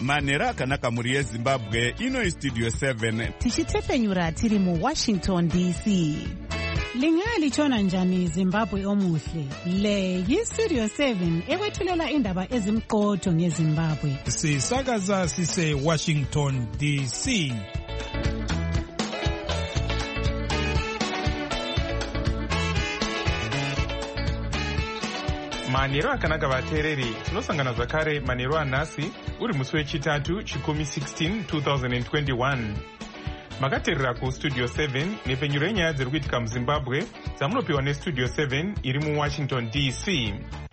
manhero akanaka mhuri yezimbabwe. Ino Studio 7 tichitefenyura tiri muWashington DC. Lingalitshona njani Zimbabwe omuhle? Le yiStudio 7 ekwethulela indaba ezimqotho ngeZimbabwe. Sisakaza sise Washington DC. manhero akanaka vateereri, tinosangana zvakare manhero anhasi uri musi wechitatu chikumi 16 2021. makateerera kustudio 7 nepfenyuro yenyaya dziri kuitika muzimbabwe dzamunopiwa nestudio 7 iri muwashington DC.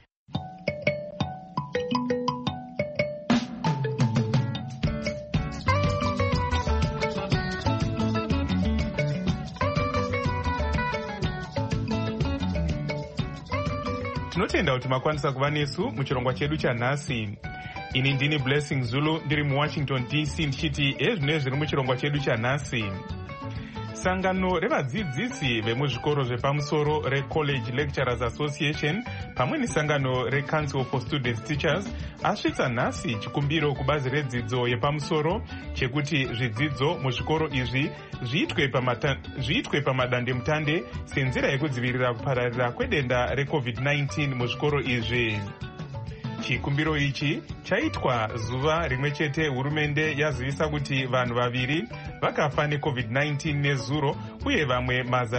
tinotenda kuti makwanisa kuva nesu muchirongwa chedu chanhasi. Ini ndini Blessing Zulu ndiri muWashington DC ndichiti ezvino zviri muchirongwa chedu chanhasi. Sangano revadzidzisi vemuzvikoro zvepamusoro reCollege Lecturers Association pamwe nesangano reCouncil for Students Teachers asvitsa nhasi chikumbiro kubazi redzidzo yepamusoro chekuti zvidzidzo muzvikoro izvi zviitwe pamadandemutande senzira yekudzivirira kupararira kwedenda reCovid-19 muzvikoro izvi. Chikumbiro ichi chaitwa zuva rimwe chete hurumende yazivisa kuti vanhu vaviri vakafa neCovid-19 nezuro uye vamwe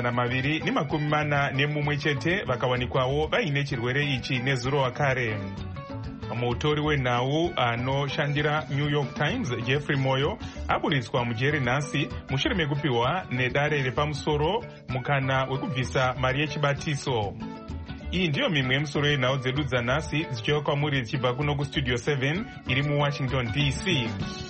241 chete vakawanikwawo vaine chirwere ichi nezuro wakare. Mutori wenhau anoshandira New York Times Jeffrey Moyo aburitswa mujeri nhasi mushure mekupiwa nedare repamusoro mukana wekubvisa mari yechibatiso. Iyi ndiyo mimwe yemusoro yenhau dzedu dzanhasi dzichiuya kwamuri dzichibva kuno kustudio 7 iri muWashington DC.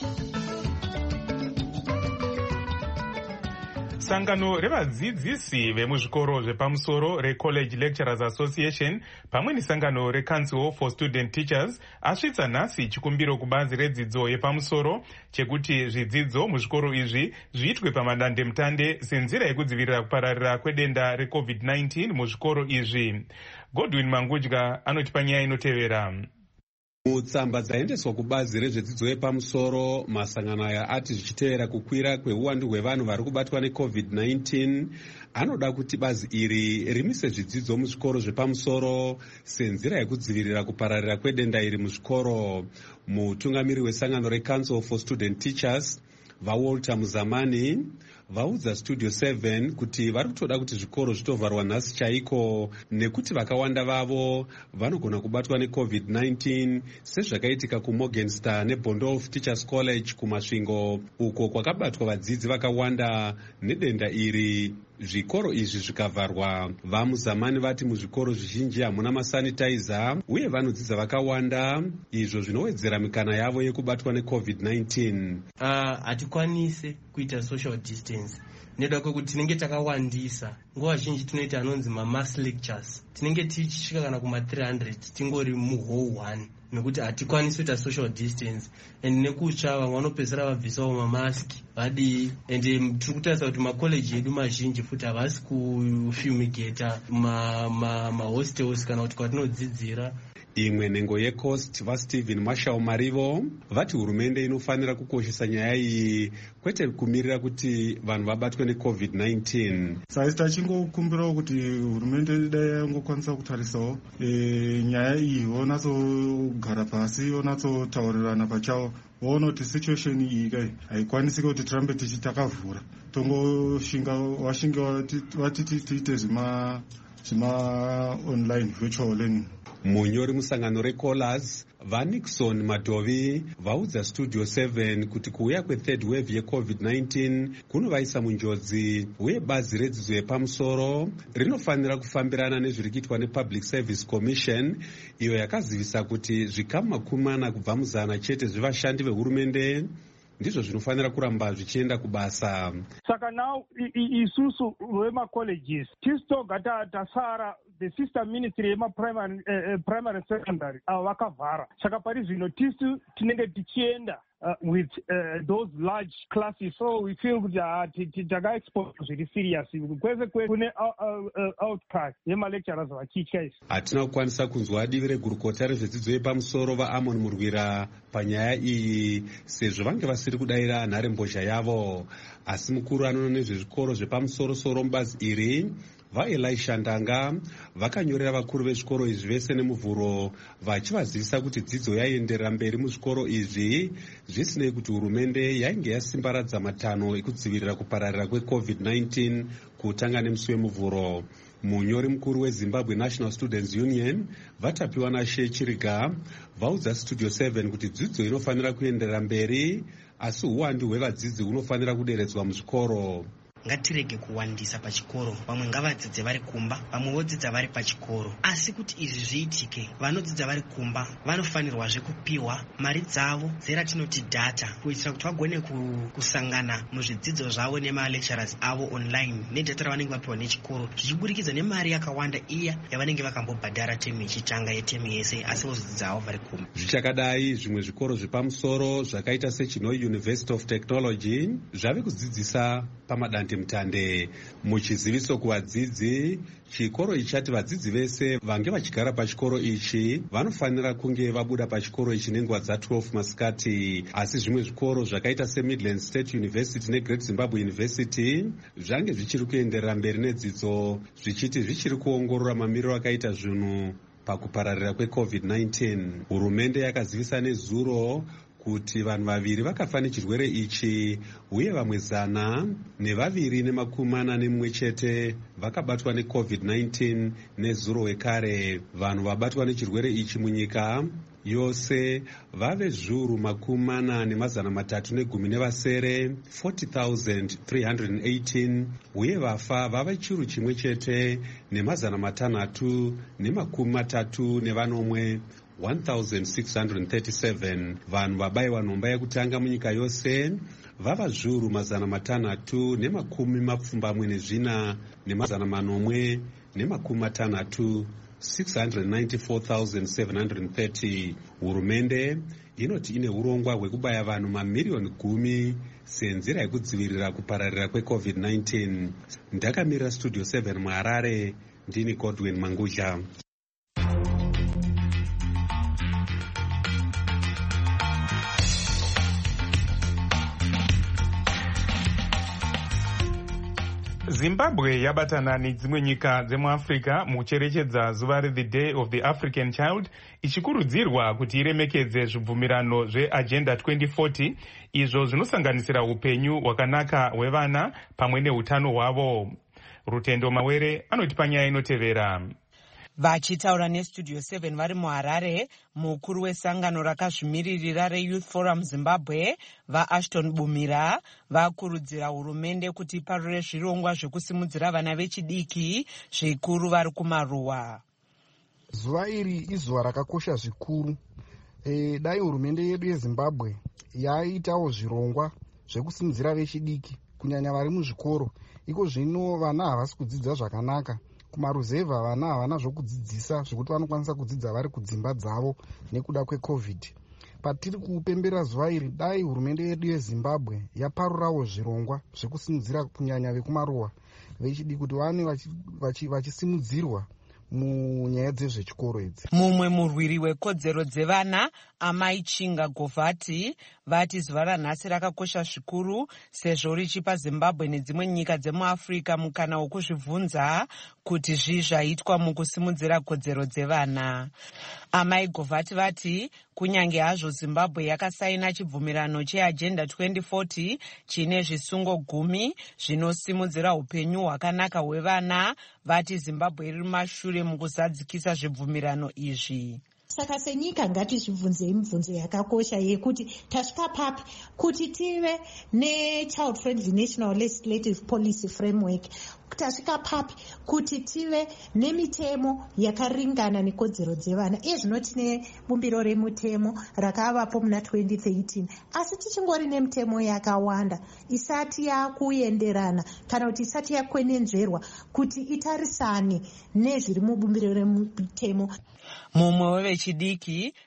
Sangano revadzidzisi vemuzvikoro zvepamusoro reCollege Lecturers Association pamwe nesangano reCouncil for Student Teachers asvitsa nhasi chikumbiro kubazi redzidzo yepamusoro chekuti zvidzidzo muzvikoro izvi zviitwe pamadandemutande senzira yekudzivirira kupararira kwedenda reCovid-19 muzvikoro izvi. Godwin Mangudya anotipa nyaya inotevera. Mutsamba dzaendeswa kubazi rezvedzidzo yepamusoro, masangano aya ati zvichiteera kukwira kweuwandu hwevanhu vari kubatwa neCovid-19 anoda kuti bazi iri rimise zvidzidzo muzvikoro zvepamusoro senzira yekudzivirira kupararira kwedenda iri muzvikoro. Mutungamiri wesangano reCouncil for Student Teachers vaWalter Muzamani vaudza Studio 7 kuti vari kutoda kuti zvikoro zvitovharwa nhasi chaiko nekuti vakawanda vavo vanogona kubatwa neCovid-19 sezvakaitika kuMorgenster neBondolf Teachers College kumasvingo uko kwakabatwa vadzidzi vakawanda nedenda iri. Zvikoro izvi zvikavharwa, vaMuzamani vati muzvikoro zvizhinji hamuna masanitizer uye vanodzidza vakawanda, izvo zvinowedzera mikana yavo yekubatwa neCovid-19. Hatikwanise kuita social distance neda kwekuti tinenge takawandisa. Nguva zhinji tinoita anonzi mass lectures, tinenge tichisvika kana kuma300 tingori muhall 1 nekuti hatikwanisi kuita social distance and nekutsva vamwe vanopedzera vabvisawo mamaski vadii and tiri kutarisa kuti makoleji edu mazhinji futi havasi kufumigata mahostels kana kuti kwatinodzidzira. Imwe nhengo yeCoast vaStephen Marshall Marivo vati hurumende inofanira kukoshesa nyaya iyi kwete kumirira kuti vanhu vabatwe neCovid-19. Saisi tachingokumbirawo kuti hurumende dai yangokwanisa kutarisawo nyaya iyi, vonatsogara pasi, vonatsotaurirana pachavo, voona kuti situation iyi kai haikwanisi kuti tirambe tichitakavhura tongoshinga vati tiite zvima online virtual learning. Munyori musangano reCollers vaNixon Madovi vaudza Studio 7 kuti kuuya kwethird wave yeCovid-19 kunovaisa munjodzi uye bazi redzidzo yepamusoro rinofanira kufambirana nezviri kuitwa nePublic Service Commission iyo yakazivisa kuti zvikamu 40 kubva muzana chete zvevashandi vehurumende ndizvo zvinofanira kuramba zvichienda kubasa. Saka now isusu vemacolleges tisitoga tasara the sister ministry yemaprimary secondary avo vakavhara. Saka pari zvino tisu tinenge tichienda with those large classes. So we feel taga expose zviri serious kwese kune outcry yemalecturers vachicha isi. Hatina kukwanisa kunzwa divi regurukota rezvedzidzo yepamusoro vaAmon Murwira panyaya iyi sezvo vange vasiri kudayira nharembozha yavo, asi mukuru anoona nezvezvikoro zvepamusoro-soro mubazi iri vaElisha Ndanga vakanyorera vakuru vezvikoro izvi vese nemuvhuro vachivazivisa kuti dzidzo yaienderera mberi muzvikoro izvi zvisinei kuti hurumende yainge yasimbaradza matanho ekudzivirira kupararira kweCovid-19 kutanga nemusi wemuvhuro. Munyori mukuru weZimbabwe National Students Union Vatapiwa naShe Chiriga vaudza Studio 7 kuti dzidzo inofanira kuenderera mberi, asi uwandu hwevadzidzi hunofanira kuderedzwa muzvikoro. Ngatirege kuwandisa pachikoro, vamwe ngavadzidze vari kumba, vamwe vodzidza vari pachikoro. Asi kuti izvi zviitike, vanodzidza vari kumba vanofanirwazve kupiwa mari dzavo dzeratinoti data, kuitira kuti vagone kusangana muzvidzidzo zvavo nemalecturers avo online nedata ravanenge vapiwa nechikoro, zvichiburikidza nemari yakawanda iya yavanenge vakambobhadhara temu ichitanga yetemu yese, asi vozodzidza havo vari kumba. Zvichakadai, zvimwe zvikoro zvepamusoro zvakaita seChinoi University of Technology zvave kudzidzisa pamadande mutande. Muchiziviso kuvadzidzi, chikoro ichi chati vadzidzi vese vange vachigara pachikoro ichi vanofanira kunge vabuda pachikoro ichi nenguva dza12 masikati. Asi zvimwe zvikoro zvakaita seMidland State University neGreat Zimbabwe University zvange zvichiri kuenderera mberi nedzidzo, zvichiti zvichiri kuongorora mamiriro akaita zvinhu pakupararira kweCovid-19. Hurumende yakazivisa nezuro kuti vanhu vaviri vakafa nechirwere ichi uye vamwe 121 chete vakabatwa neCovid-19 nezuro wekare. Vanhu vabatwa nechirwere ichi munyika yose vave zviuru 413 40,318 uye vafa vava chiuru chimwe chete ne634 1637. Vanhu vabayiwa nhomba yekutanga munyika yose vava zviuru 624 694,730. Hurumende inoti ine urongwa hwekubaya vanhu mamiliyoni 10 senzira yekudzivirira kupararira kweCovid-19. Ndakamirira Studio 7 muHarare, ndini Godwin Mangudya. Zimbabwe yabatana nedzimwe nyika dzemuAfrica mukucherechedza zuva reThe Day of the African Child, ichikurudzirwa kuti iremekedze zvibvumirano zveAgenda 2040 izvo zvinosanganisira upenyu hwakanaka hwevana pamwe neutano hwavo. Rutendo Mawere anoti panyaya inotevera. Vachitaura neStudio 7 vari muHarare, mukuru wesangano rakazvimiririra reYouth Forum Zimbabwe vaAshton Bumira vakurudzira hurumende kuti iparure zvirongwa zvekusimudzira vana vechidiki zvikuru vari kumaruwa. Zuva iri izuva rakakosha zvikuru. Dai hurumende yedu yeZimbabwe yaitawo zvirongwa zvekusimudzira vechidiki kunyanya vari muzvikoro. Iko zvino vana havasi kudzidza zvakanaka. Kumaruzevha vana havana zvokudzidzisa zvokuti vanokwanisa kudzidza vari kudzimba dzavo nekuda kweCovid. Patiri kupembera zuva iri, dai hurumende yedu yeZimbabwe yaparurawo zvirongwa zvekusimudzira kunyanya vekumaruwa vechidiki kuti vane vachisimudzirwa munyaya dzezvechikoro idzi. Mumwe murwiri wekodzero dzevana Amai Chinga Govati vati zuva ranhasi rakakosha zvikuru sezvo richipa Zimbabwe nedzimwe nyika dzemuAfrica mukana wokuzvibvunza kuti zvii zvaitwa mukusimudzira kodzero dzevana. Amai Govati vati kunyange hazvo Zimbabwe yakasaina chibvumirano cheAgenda 2040 chine zvisungo 10 zvinosimudzira upenyu hwakanaka hwevana, vati Zimbabwe iri mumashure mukuzadzikisa zvibvumirano izvi. Saka senyika ngatizvibvunzei mibvunzo yakakosha yekuti tasvika papi kuti tive nechild friendly national legislative policy framework, tasvika papi kuti tive nemitemo yakaringana nekodzero dzevana. Iye zvino tine bumbiro remutemo rakavapo muna 2013, asi tichingori nemitemo yakawanda isati yakuenderana kana kuti isati yakwenenzverwa kuti itarisane nezviri mubumbiro remutemo. Mumwe wevechidiki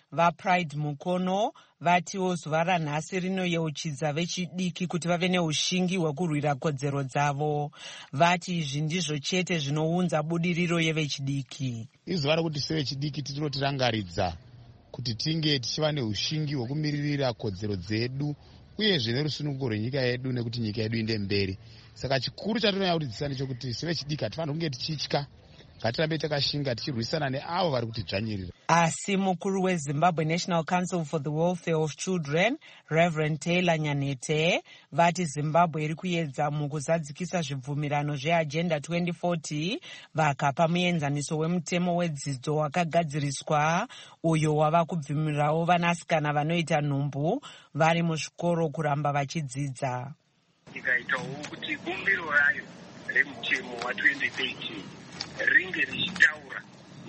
vaPride Mukono vatiwo zuva ranhasi rinoyeuchidza vechidiki kuti vave neushingi hwekurwira kodzero dzavo. Vati izvi ndizvo chete zvinounza budiriro yevechidiki. Izuva rokuti sevechidiki tinotirangaridza kuti tinge tichiva neushingi hwekumiririra kodzero dzedu uyezve nerusununguko rwenyika yedu nekuti nyika yedu inde mberi. Saka chikuru chatinoda kudzidzisa ndechekuti sevechidiki hatifaniri kunge tichitya, ngatirambe takashinga tichirwisana neavo vari kutidzvanyirira. Asi mukuru weZimbabwe National Council for the Welfare of Children, Reverend Taylor Nyanete, vati Zimbabwe iri kuedza mukuzadzikisa zvibvumirano zveAgenda 2040 vakapa muenzaniso wemutemo wedzidzo wakagadziriswa uyo wava kubvumirawo vanasikana vanoita nhumbu vari muzvikoro kuramba vachidzidza. Ikaitawo kuti bumbiro rayo remutemo wa2013 ringe richitaura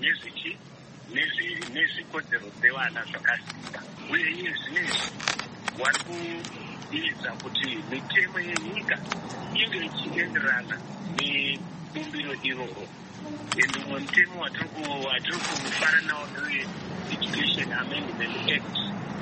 nezvikodzero dzevana zvakasimba, uye iye zvinezvi wari kuedza kuti mitemo yenyika inge ichienderana nebumbiro iroro. Umwe mutemo watiri kufara nawo ndewe-Education Amendment Act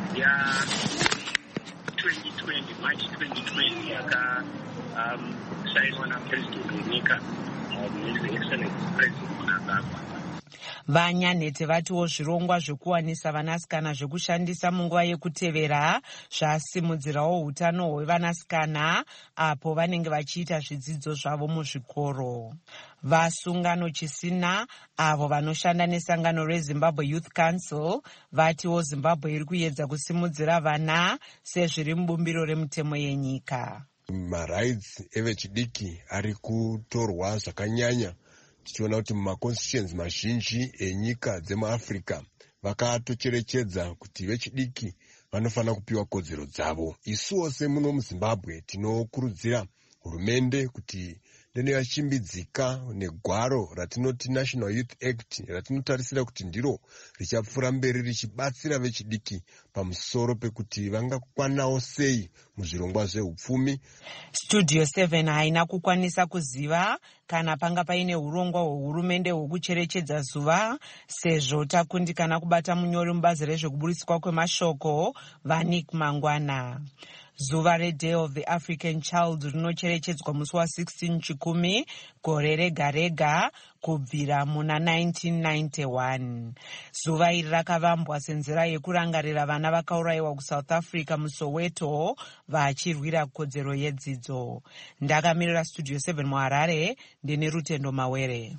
ya2020 March 2020 yakasainwa napresident wenyika His Excellency President Mnangagwa. Vanyanete vatiwo zvirongwa zvekuwanisa vanasikana zvekushandisa munguva yekutevera zvasimudzirawo hutano hwevanasikana apo vanenge vachiita zvidzidzo zvavo muzvikoro. Vasungano Chisina avo vanoshanda nesangano reZimbabwe Youth Council vatiwo Zimbabwe iri kuedza kusimudzira vana sezviri mubumbiro remutemo yenyika. Marights evechidiki ari kutorwa zvakanyanya, tichiona kuti mumaconstitutions mazhinji enyika dzemuAfrica vakatocherechedza kuti vechidiki vanofanira kupiwa kodzero dzavo. Isuwo semuno muZimbabwe tinokurudzira hurumende kuti yachimbidzika negwaro ratinoti National Youth Act ratinotarisira kuti ndiro richapfuura mberi richibatsira vechidiki pamusoro pekuti vangakwanawo sei muzvirongwa zveupfumi. Studio 7 haina kukwanisa kuziva kana panga paine urongwa hwehurumende hwekucherechedza zuva, sezvo takundikana kubata munyori mubazi rezvekuburiswa kwemashoko Vanik Mangwana. Zuva reDay of the African Child rinocherechedzwa musi wa16 Chikumi gore rega rega kubvira muna 1991. Zuva iri rakavambwa senzira yekurangarira vana vakaurayiwa kuSouth Africa muSoweto vachirwira kodzero yedzidzo. Ndakamirira Studio 7 muHarare, ndine Rutendo Mawere.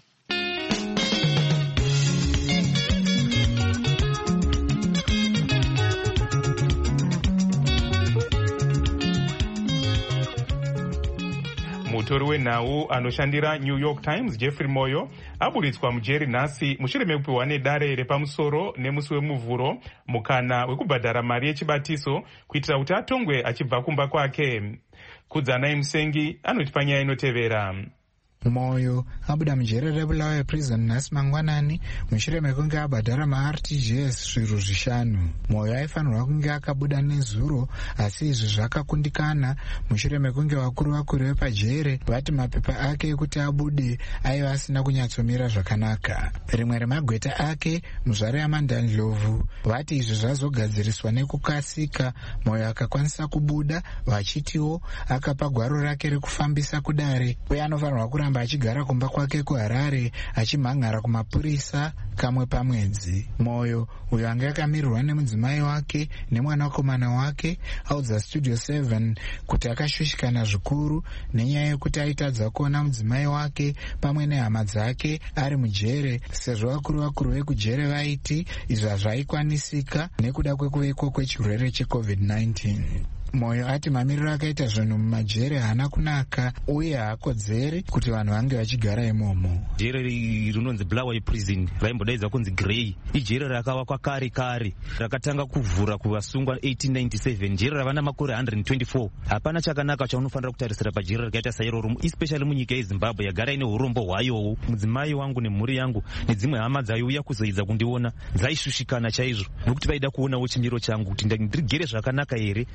Mutori wenhau anoshandira New York Times Jeffrey Moyo aburitswa mujeri nhasi mushure mekupiwa nedare repamusoro nemusi wemuvhuro mukana wekubhadhara mari yechibatiso kuitira kuti atongwe achibva kumba kwake. Kudzanai Musengi anoti panyaya inotevera. Moyo abuda mujere reBulawayo prison nhasi mangwanani mushure mekunge abhadhara maRTGS zviro 5. Moyo aifanirwa kunge akabuda nezuro, asi izvi zvakakundikana mushure mekunge vakuru vepajere vati mapepa ake ekuti abude aiva asina kunyatsomira zvakanaka. Rimwe remagweta ake, muzvare yaMandandlovu, vati izvi zvazogadziriswa nekukasika. Moyo akakwanisa kubuda, vachitiwo akapa gwaro rake rekufambisa kudare, uye anofanirwa kuramba achigara kumba kwake kuHarare achimhan'ara kumapurisa kamwe pamwedzi. Moyo uyo anga akamirirwa nemudzimai wake nemwanakomana wake audza Studio 7 kuti akashushikana zvikuru nenyaya yekuti aitadza kuona mudzimai wake pamwe nehama dzake ari mujere, sezvo vakuru vekujere vaiti izvi hazvaikwanisika nekuda kwekuveko kwechirwere cheCovid-19. Moyo ati mamiriro akaita zvinhu mumajere haana kunaka uye haakodzeri kuti vanhu vange vachigara imomo. Jere rinonzi Bulawayo prison raimbodaidza kunzi Grey, ijere rakavakwa kare kare, rakatanga kuvhura kuvasungwa 1897. Jere ravana makore 124. Hapana chakanaka chaunofanira kutarisira pajere rakaita sairoro, especially munyika yeZimbabwe yagara ine urombo hwayowo. Mudzimai wangu nemhuri yangu nedzimwe hama dzaiuya kuzoedza kundiona dzaishushikana chaizvo, nokuti vaida kuonawo chimiro changu kuti ndirigere zvakanaka here, asi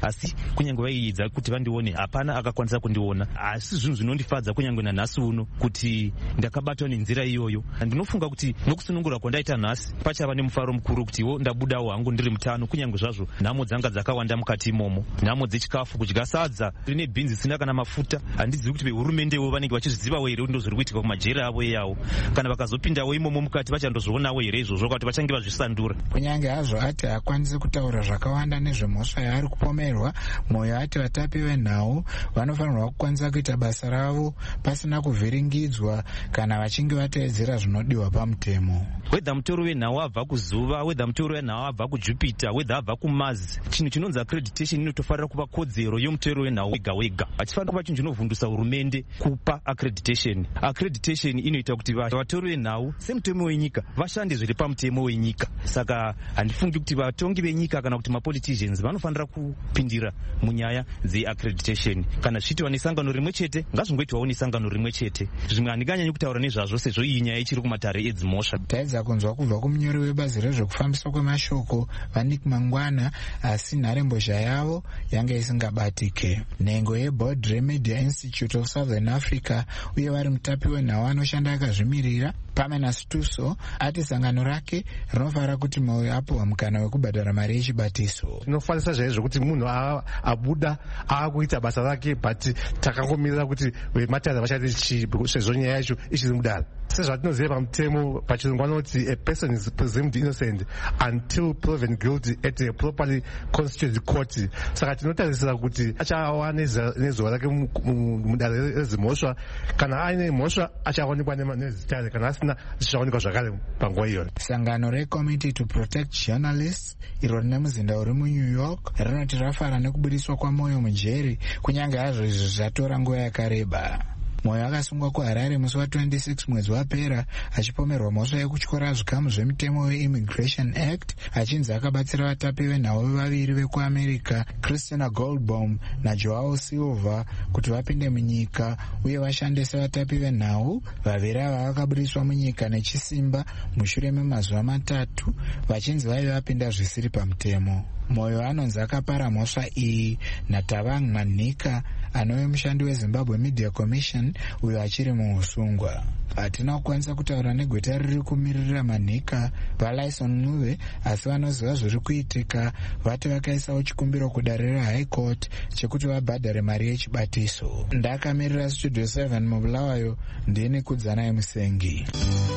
kunyange vaiedza kuti vandione hapana akakwanisa kundiona. Asi zvinhu zvinondifadza kunyange nanhasi uno kuti ndakabatwa nenzira iyoyo. Ndinofunga kuti nokusunungura kwandaita nhasi pachava nemufaro mukuru kutiwo ndabudawo hangu ndiri mutano, kunyange zvazvo nhamo dzanga dzakawanda mukati imomo, nhamo dzechikafu, kudya sadza rine bhinzi zisina kana mafuta. Handizivi kuti vehurumendewo vanenge vachizvizivawo here kuti ndozviri kuitika kumajere avo eyawo, kana vakazopindawo imomo mukati vachandozvionawo here izvozvo kuti vachange vazvisandura. Kunyange hazvo ati hakwanisi kutaura zvakawanda nezvemhosva yaari kupomerwa, Moyo ati vatapi venhau vanofanirwa kukwanisa kuita basa ravo pasina kuvhiringidzwa kana vachinge vateedzera zvinodiwa pamutemo. Wedha mutoro wenhau abva kuzuva, wedha mutoro wenhau abva kujupiter, wedha abva kumars, chinhu chinonzi accreditation inotofarira kuva kodzero yomutoro wenhau wega wega. Hachifanira kuva chinhu chinovhundutsa hurumende kupa accreditation. Accreditation inoita kuti vatori venhau semutemo wenyika vashande zviri pamutemo wenyika. Saka handifungi kuti vatongi venyika kana kuti mapoliticians vanofanira kupindira munyaya dzeaccreditation. Kana zvichiitwa nesangano rimwe chete ngazvingoitwawo nesangano rimwe chete. Zvimwe handinganyanyi kutaura nezvazvo sezvo iyi nyaya ichiri kumatare edzimhosva. Taedza kunzwa kubva kumunyori webazi rezvekufambiswa kwemashoko Vanik Mangwana, asi nharembozha yavo yanga isingabatike. Nhengo yeBaudry Media Institute of Southern Africa uye vari mutapi wenhau anoshanda akazvimirira Pamenas Tuso ati sangano rake rinofanira kuti Moyo apuwa mukana wekubhadhara mari yechibatiso. Tinofanisa zvaizvo kuti munhu abuda akuita basa rake, but takangomirira kuti vematadza vachati sezvo nyaya yacho ichiri mudare. Sezvatinoziva pamutemo pachirungu vanoti a person is presumed innocent until proven guilty at a properly constituted court. Saka tinotarisira kuti achawa nezuva rake mudare rezimhosva. Kana aine mhosva achaonekwa nezitare, kana asina zvichaonekwa zvakare panguva iyoyo. Sangano reCommittee to Protect Journalists iro rine muzinda uri muNew York rinoti rafara nekubudiswa kwaMoyo mujeri, kunyange hazvo izvi zvatora nguva yakareba. Moyo akasungwa kuHarare musi wa26 mwedzi wapera achipomerwa mhosva yekutyora zvikamu zvemutemo weImmigration Act, achinzi akabatsira vatapi venhau vaviri vekuAmerica, Christina Goldbaum naJoao Silva, kuti vapinde munyika uye vashande sevatapi venhau. Vaviri ava vakabudiswa munyika nechisimba mushure memazuva 3 vachinzi vaive vapinda zvisiri pamutemo. Moyo anonzi akapara mhosva iyi naTavang Manika, anove mushandi weZimbabwe Media Commission uyo achiri muusungwa. Hatina kukwanisa kutaura negweta riri kumirira Manika vaLyson Nuve, asi vanoziva zviri kuitika vati vakaisawo chikumbiro kudare reHigh Court chekuti vabhadhare mari yechibatiso. Ndakamirira Studio 7 muBulawayo, ndini Kudzana Musengi.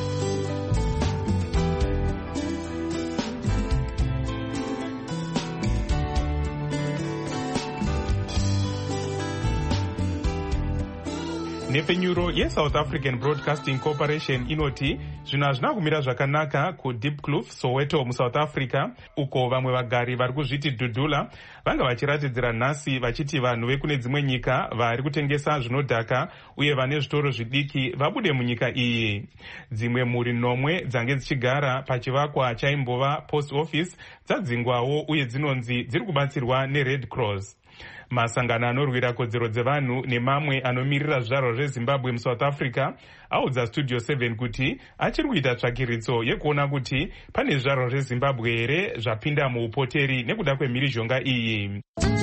Nepfenyuro yeSouth African Broadcasting Corporation inoti zvinhu hazvina kumira zvakanaka kuDiepkloof, Soweto muSouth Africa, uko vamwe vagari vari kuzviti dhudhula vanga vachiratidzira nhasi vachiti vanhu vekune dzimwe nyika vari kutengesa zvinodhaka uye vane zvitoro zvidiki vabude munyika iyi. Dzimwe mhuri 9 dzange dzichigara pachivakwa chaimbova post office dzadzingwawo uye dzinonzi dziri kubatsirwa neRed Cross. Masangano anorwira kodzero dzevanhu nemamwe anomirira zvizvarwa zveZimbabwe muSouth Africa audza Studio 7 kuti achiri kuita tsvakiritso yekuona kuti pane zvizvarwa zveZimbabwe here zvapinda muupoteri nekuda kwemhirizhonga iyi.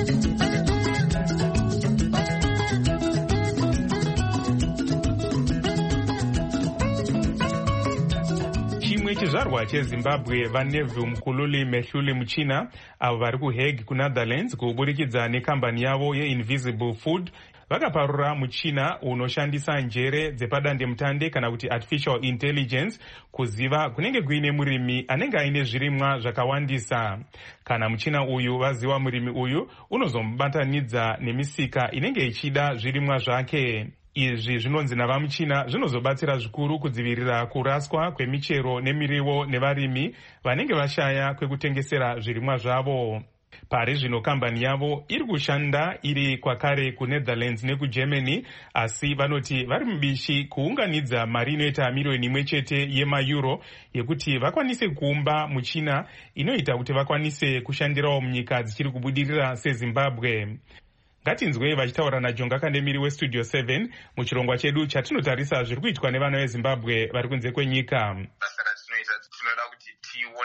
Chizvarwa cheZimbabwe vaNeville Mkhululi Mehluli Muchina avo vari kuHague kuNetherlands kuburikidza nekambani yavo yeInvisible Food vakaparura muchina unoshandisa njere dzepadandemutande kana kuti artificial intelligence kuziva kunenge kuine murimi anenge aine zvirimwa zvakawandisa. Kana muchina uyu vaziva murimi uyu unozomubatanidza nemisika inenge ichida zvirimwa zvake. Izvi zvinonzi navamuchina zvinozobatsira zvikuru kudzivirira kuraswa kwemichero nemiriwo nevarimi vanenge vashaya kwekutengesera zvirimwa zvavo. Pari zvino kambani yavo iri kushanda iri kwakare kuNetherlands nekuGermany, asi vanoti vari mubishi kuunganidza mari inoita miriyoni 1 chete yemaeuro yekuti vakwanise kuumba muchina inoita kuti vakwanise kushandirawo munyika dzichiri kubudirira seZimbabwe. Ngatinzwei vachitaura naJonga Kandemiri weStudio 7 muchirongwa chedu chatinotarisa zviri kuitwa nevana veZimbabwe vari kunze kwenyika. Basa ratinoita tinoda kuti tione kuti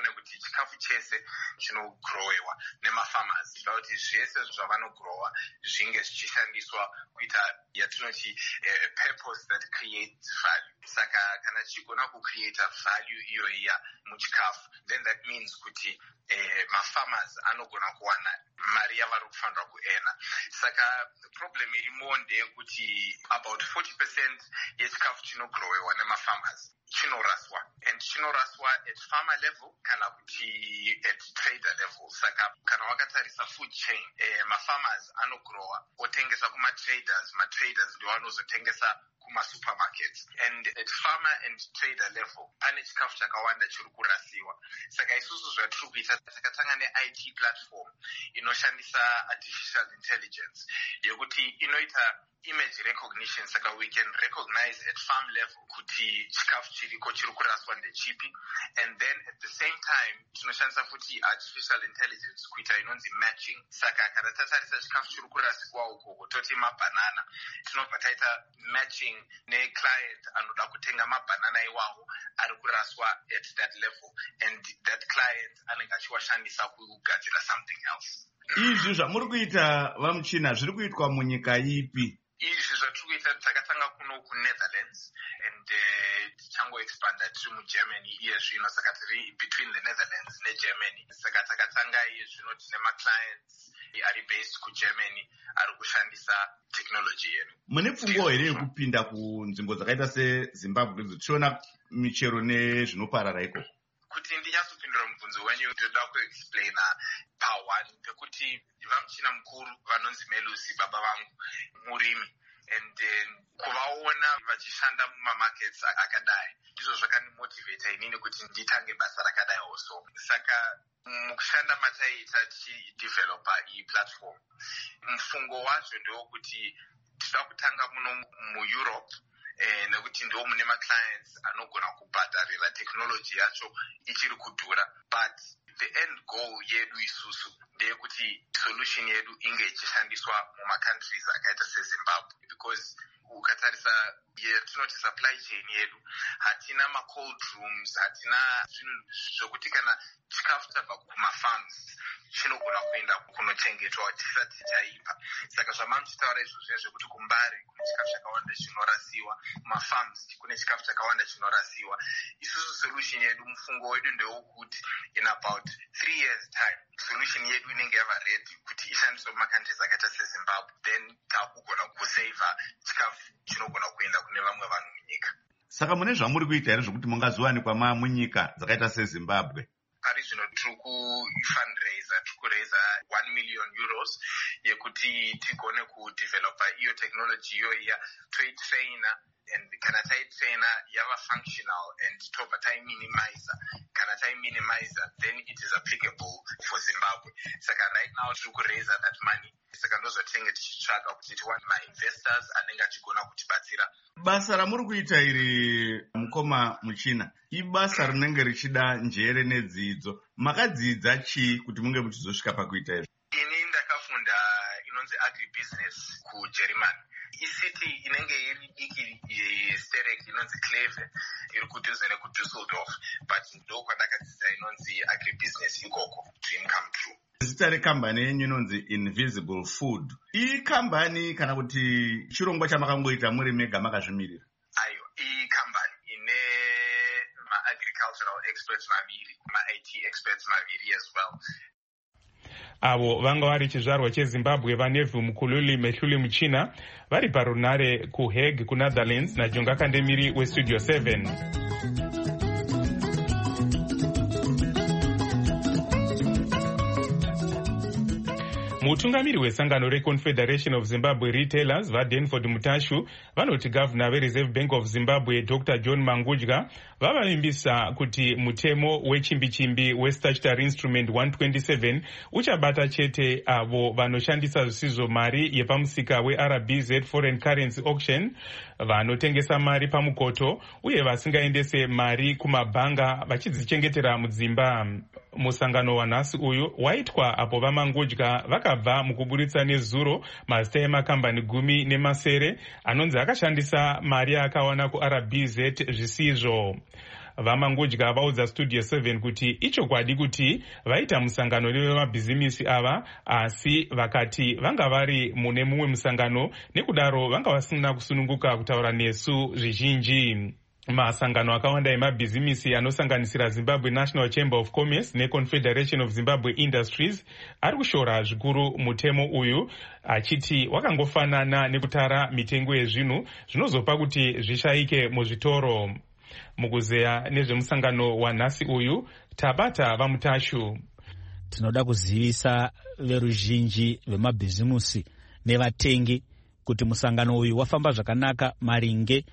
chikafu chese chinogrowewa nemafarmers zvichida kuti zvese zvavanogrowa zvinge zvichishandiswa kuita yatinoti purpose that creates value. Saka kana tichigona kucreata value iyoiya muchikafu, then that means kuti mafarmers anogona kuwana mari yavari kufanira kuena. Saka problem irimo ndeyekuti about 40% yechikafu chinogrowewa nemafarmers chinoraswa, and chinoraswa at farmer level kana kuti at trader level. Saka kana wakatarisa food chain, mafarmers anogrowa otengesa kumatraders, matraders ndio vanozotengesa kumasupermarkets, and at farmer and trader level pane chikafu chakawanda chiri kurasiwa. Saka isusu zvatiri kuita takatanga ne-IT platform inoshandisa artificial intelligence yekuti inoita image recognition, saka we can recognize at farm level kuti chikafu chiriko chiri kuraswa ndechipi, and then at the same time tinoshandisa futi artificial intelligence kuita inonzi matching. Saka kana tatarisa chikafu chiri kuraswa ukoko toti mabanana, tinobva taita matching ne-client anoda kutenga mabanana iwawo ari kuraswa at that level, and that client anenge achiwashandisa kugadzira something else. Izvi zvamuri kuita vamuchina zviri kuitwa munyika ipi? Izvi zvatiri kuita takatanga kuno kuNetherlands, and tichangoexpanda tiri muGermany iye zvino, saka tiri between the Netherlands neGermany. Saka takatanga iye zvino tine maclients ari based kuGermany ari kushandisa technology yedu. Mune pfungwa here yekupinda kunzvimbo dzakaita seZimbabwe tichiona michero nezvinoparara ikoko? Kuti ndinyatsopindura mubvunzo wenyu ndoda kuexplaina pa1 pekuti vamuchina mukuru vanonzi Melusi baba vangu murimi, and kuvaona vachishanda mumamarkets akadai ndizvo zvakandimotivata inini kuti nditange basa rakadai also. Saka mukushanda mataiita tichidevelopa iyi platform, mufungo wacho ndewokuti tinoda kutanga muno muEurope, nekuti ndo mune maclients anogona kubhadharira technology yacho ichiri kudhura, but the end goal yedu isusu ndeyekuti solution yedu inge ichishandiswa mumacountries akaita seZimbabwe, because ukatarisa yatinoti supply chain yedu hatina macold rooms, hatina zvinhu zvokuti kana chikafu chabva kumafarms chinogona kuenda kunochengetwa chisati chaibva. Saka zvamamuchitaura izvozvo zvekuti kumbari kune chikafu chakawanda chinorasiwa, kumafarms kune chikafu chakawanda chinorasiwa. Isusu solution yedu, mufungo wedu ndewokuti in about 3 years time solution yedu inenge yava ready kuti ishandiswe mumakantres akaita seZimbabwe, then takugona kusavha chikafu chinogona kuenda kune vamwe vanhu munyika. Saka mune zvamuri kuita here zvokuti mungazowanikwa munyika dzakaita seZimbabwe? Pari zvino tiri kufundraiser, tiri kuraisa 1 million euros yekuti tigone kudevelopa iyo technology iyoiya, toitraina, and kana taitraina yava functional and tobva taiminimizer. Kana taiminimizer, then it is applicable for Zimbabwe. Saka right now tiri kuraisa that money. Saka ndozvatenge tichitsvaga kuti tiwane mainvestors anenge achigona kutibatsira. Basa ramuri kuita iri mukoma muchina ibasa rinenge richida njere nedzidzo. Makadzidza chii kuti munge muchizosvika pakuita izvi? Ini ndakafunda inonzi agribusiness kuGermany. Isiti inenge iri diki yesterek inonzi Kleve iri kudhuze nekuDusseldorf, but ndo kwandakadzidza inonzi agribusiness ikoko. Dream come true. Zita rekambani yenyu inonzi Invisible Food. Iyi kambani kana kuti chirongwa chamakangoita muri mega makazvimirira? Ayo, iyi kambani ine ma-agricultural experts maviri, ma-IT experts maviri as well. Avo vanga vari chizvarwa cheZimbabwe vaNeville Mukululi Mehluli Muchina vari parunare kuHague kuNetherlands naJonga Kandemiri weStudio 7. Mutungamiri wesangano reConfederation of Zimbabwe Retailers vaDenford Mutashu vanoti gavana veReserve Bank of Zimbabwe Dr. John Mangudya vavavimbisa kuti mutemo wechimbichimbi weStatutory Instrument 127 uchabata chete avo vanoshandisa zvisizvo mari yepamusika weRBZ Foreign Currency Auction, vanotengesa mari pamukoto uye vasingaendese mari kumabhanga vachidzichengetera mudzimba. Musangano wanhasi uyu waitwa apo vaMangudya vakabva mukuburitsa nezuro mazita emakambani 10 anonzi akashandisa mari akawana kuRBZ zvisizvo. Vamangudya vaudza Studio 7 kuti ichokwadi kuti vaita musangano nevemabhizimisi ava, asi vakati vanga vari mune mumwe musangano, nekudaro vanga vasina kusununguka kutaura nesu zvizhinji. Masangano akawanda emabhizimisi anosanganisira Zimbabwe National Chamber of Commerce neConfederation of Zimbabwe Industries ari kushora zvikuru mutemo uyu, achiti wakangofanana nekutara mitengo yezvinhu zvinozopa kuti zvishayike muzvitoro. Mukuzeya nezvemusangano wanhasi uyu, Tabata Vamutashu. Tinoda kuzivisa veruzhinji vemabhizimusi nevatengi kuti musangano uyu wafamba zvakanaka maringe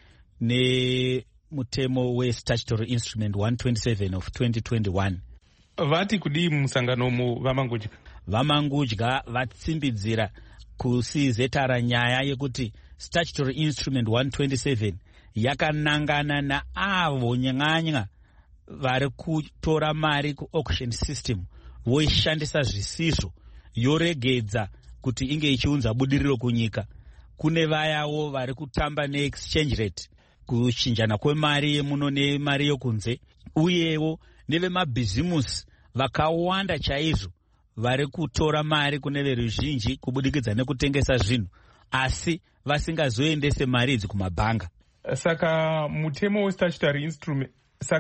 nemutemo we-Statutory Instrument 127 of 2021. Vati kudii musangano mu Vamangudya? Vamangudya vatsimbidzira kusizetara nyaya yekuti Statutory Instrument 127 yakanangana naavo nyang'anya vari kutora mari ku-auction system voishandisa zvisizvo, yoregedza kuti inge ichiunza budiriro kunyika. Kune vayawo vari kutamba ne-exchange rate, kuchinjana kwemari yemuno nemari yokunze, uyewo nevemabhizimusi vakawanda chaizvo vari kutora mari kune veruzhinji kubudikidza nekutengesa zvinhu, asi vasingazoendese mari idzi kumabhanga. Saka mutemo we-statutory instrument,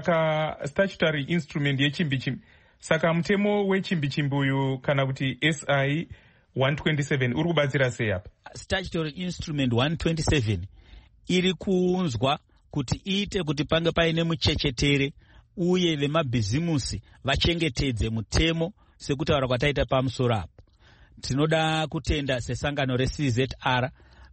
statutory instrument yechimbi-chimbi, saka mutemo wechimbi-chimbi uyu kana kuti SI 127 uri kubatsira sei apa? Statutory Instrument 127 iri kuunzwa kuti iite kuti pange paine muchechetere, uye vemabhizimusi vachengetedze mutemo sekutaura kwataita pamusoro apo. Tinoda kutenda sesangano reCZR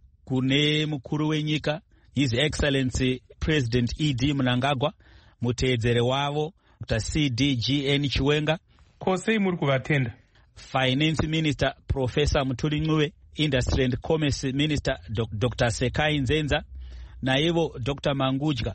kune mukuru wenyika His Excellency President E.D. Mnangagwa, muteedzere wavo Dr. CDGN Chiwenga. Kosei muri kuvatenda? Finance Minister Professor Mutuli Ncube, Industry and Commerce Minister Dr. Sekai Nzenza, naivo Dr. Mangudya,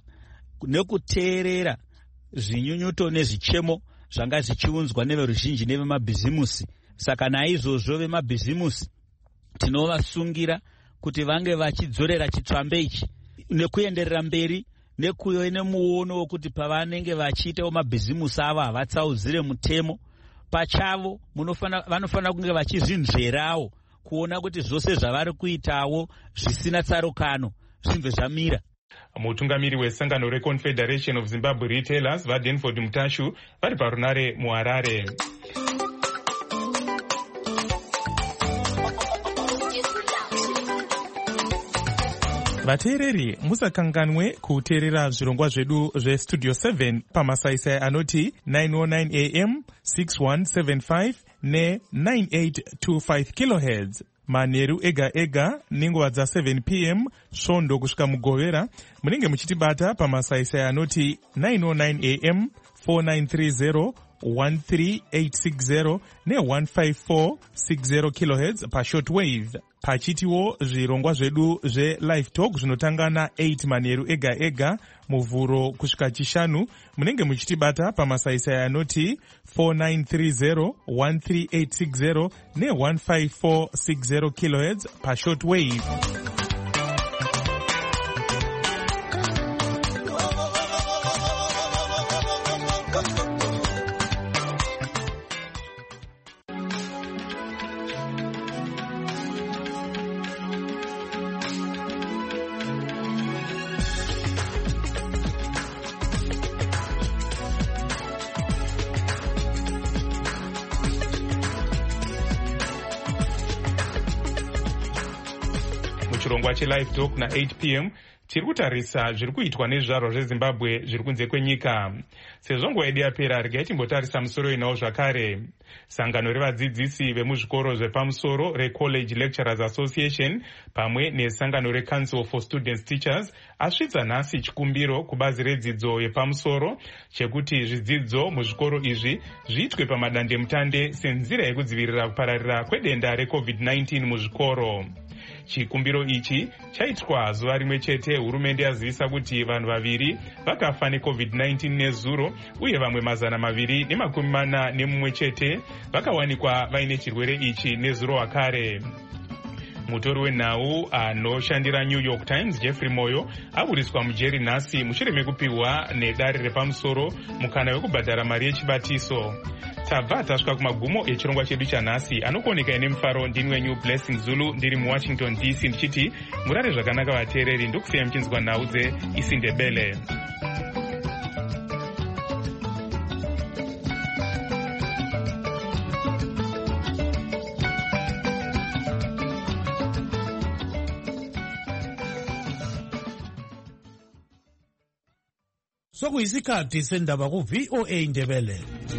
nekuteerera zvinyunyuto nezvichemo zvanga zvichiunzwa neveruzhinji nevemabhizimusi. Saka naizvozvo vemabhizimusi tinovasungira kuti vange vachidzorera chitsvambe ichi nekuenderera mberi nekuve nemuono wekuti pavanenge vachiitawo mabhizimusi avo havatsaudzire mutemo pachavo, vanofanira kunge vachizvinzverawo kuona kuti zvose zvavari kuitawo zvisina tsarukano zvimve zvamira. Mutungamiri wesangano reConfederation of Zimbabwe Retailers vaDenford Mutashu vari parunare muHarare. Vateereri, musakanganwe kuteerera zvirongwa zvedu zveStudio 7 pamasaisai anoti 909 AM, 6175 ne9825 kHz. Manheru ega ega nenguva dza7 PM svondo kusvika mugovera. Munenge muchitibata pamasaisai anoti 909 AM, 4930 13860 ne15460 kHz pashortwave. Pachitiwo zvirongwa zvedu zve-live talk zvinotanga na8 manheru ega ega muvhuro kusvika chishanu. Munenge muchitibata pamasaisai anoti 4930 13860 ne15460 kHz pashortwave. Chirongwa che-live talk na8 PM tiri kutarisa zviri kuitwa nezvizvarwa zveZimbabwe zviri kunze kwenyika. Sezvo nguva yedu yapera, regai timbotarisa musoro inawo zvakare. Sangano revadzidzisi vemuzvikoro zvepamusoro reCollege Lecturers Association pamwe nesangano reCouncil for Students Teachers asvitsa nhasi chikumbiro kubazi redzidzo yepamusoro chekuti zvidzidzo muzvikoro izvi zviitwe pamadandemutande senzira yekudzivirira kupararira kwedenda reCovid-19 muzvikoro. Chikumbiro ichi chaitwa zuva rimwe chete hurumende yazivisa kuti vanhu vaviri vakafa neCovid-19 nezuro, uye vamwe 241 vakawanikwa vaine chirwere ichi nezuro wakare. mutori wenhau anoshandira New York Times Jeffrey Moyo aburiswa mujeri nhasi mushure mekupiwa nedare repamusoro mukana wekubhadhara mari yechibatiso. Tabva tasvika kumagumo echirongwa chedu chanhasi. Anokuoneka ine mufaro ndini wenyu Blessing Zulu ndiri muWashington DC ndichiti murare zvakanaka vateereri, ndokusiya muchinzwa nhau dzeIsindebele. Sokuyisikhathi sendaba ku-VOA Indebele.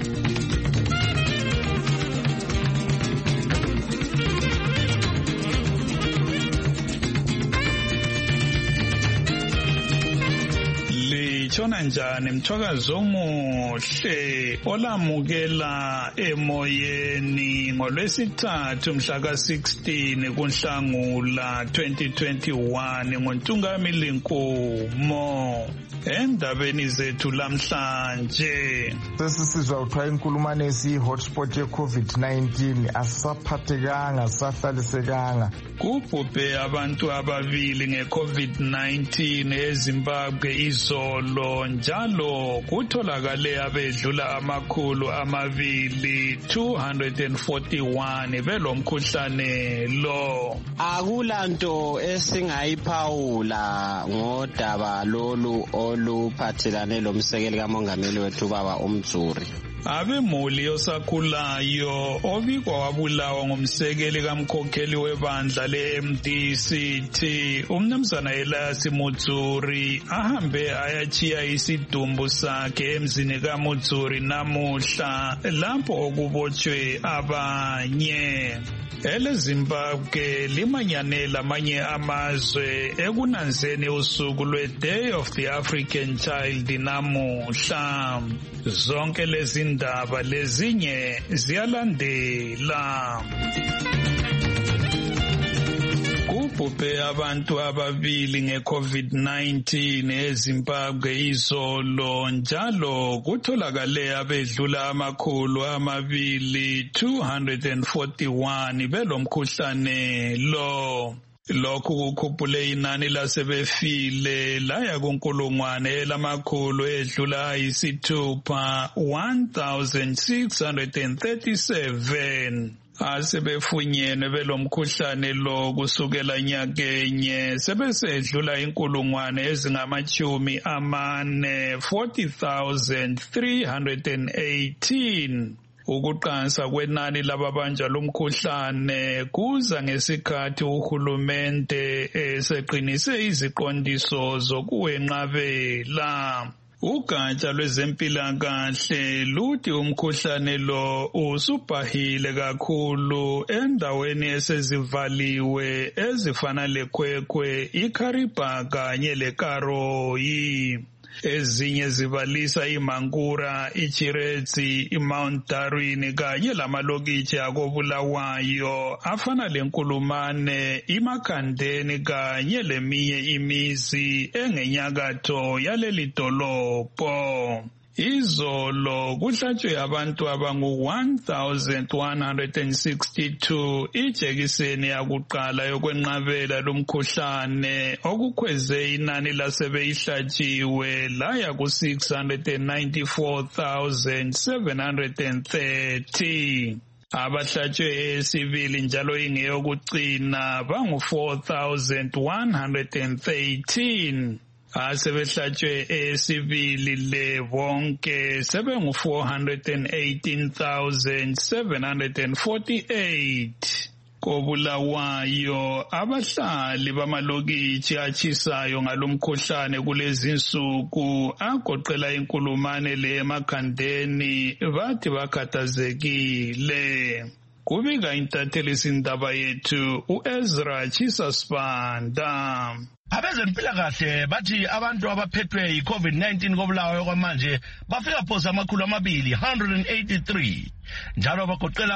Litshona njani mthwakazi omuhle olamukela emoyeni ngolwesithathu mhla ka-16 kuNhlangula 2021 ngoNtungamili Nkomo. Endabeni zethu lamhlanje sesisizwa kuthiwa inkulumane esiyi-hotspot ye-COVID-19 asisaphathekanga, asisahlalisekanga. Kubhubhe abantu ababili nge-COVID-19 eZimbabwe izolo, njalo kutholakale abedlula 241 belomkhuhlane lo. Akulanto esingayiphawula ngodaba lolu oluphathelane lomsekeli kamongameli wethu baba uMzuri. Abemuli osakhulayo obikwa wabulawa ngumsekeli kamkhokheli webandla le-MDCT umnumzana Elias Mutsuri ahambe ayachiya isidumbu sakhe emzini kaMutsuri namuhla lapho okubotshwe abanye. EleZimbabwe limanyanela amanye amazwe ekunanzeni usuku lwe-Day of the African Child namuhla. Zonke lezi ndaba lezinye ziyalandela. Kubhubhe abantu ababili nge-COVID-19 eZimbabwe izolo, njalo kutholakale abedlula 241 belomkhuhlane lo. Lokhu kukhuphule inani lasebefile laya kunkulungwane lamakhulu edlula 1637. Asebefunyene belomkhuhlane lo kusukela nyakenye sebesedlula inkulungwane ezingama-40,000 40,318. Ukuqansa kwenani lababanjwa lomkhuhlane kuza ngesikhathi uhulumende eseqinise iziqondiso zokuwenqabela. Ugatsha lwezempilakahle luthi umkhuhlane lo usubhahile kakhulu endaweni esezivaliwe ezifana leKwekwe, iKariba kanye leKaroyi. Ezinye zibalisa iMankura, iChiretsi, iMount Darwin kanye lamalokitshi akobulawayo afana leNkulumane, iMakhandeni kanye leminye imizi engenyakatho yaleli dolobho. Izolo kuhlatshwe abantu abangu-1,162 ijekiseni yakuqala yokwenqabela lumkhuhlane okukhweze inani lasebeyihlatshiwe laya ku-694,730. Abahlatshwe esibili njalo ingeyokucina bangu-4,113. Asebehlatshwe esibili le bonke sebengu-418,748. Kobulawayo abahlali bamalokitshi atshisayo ngalumkhuhlane kulezinsuku agoqela inkulumane le eMakhandeni bathi bakhathazekile. Kubika intatheli sindaba yethu uEzra Chisasibanda. Abezempilakahle bathi abantu abaphethwe yi-COVID-19 koBulawayo kwamanje bafika phosa 183 njalo bagoqela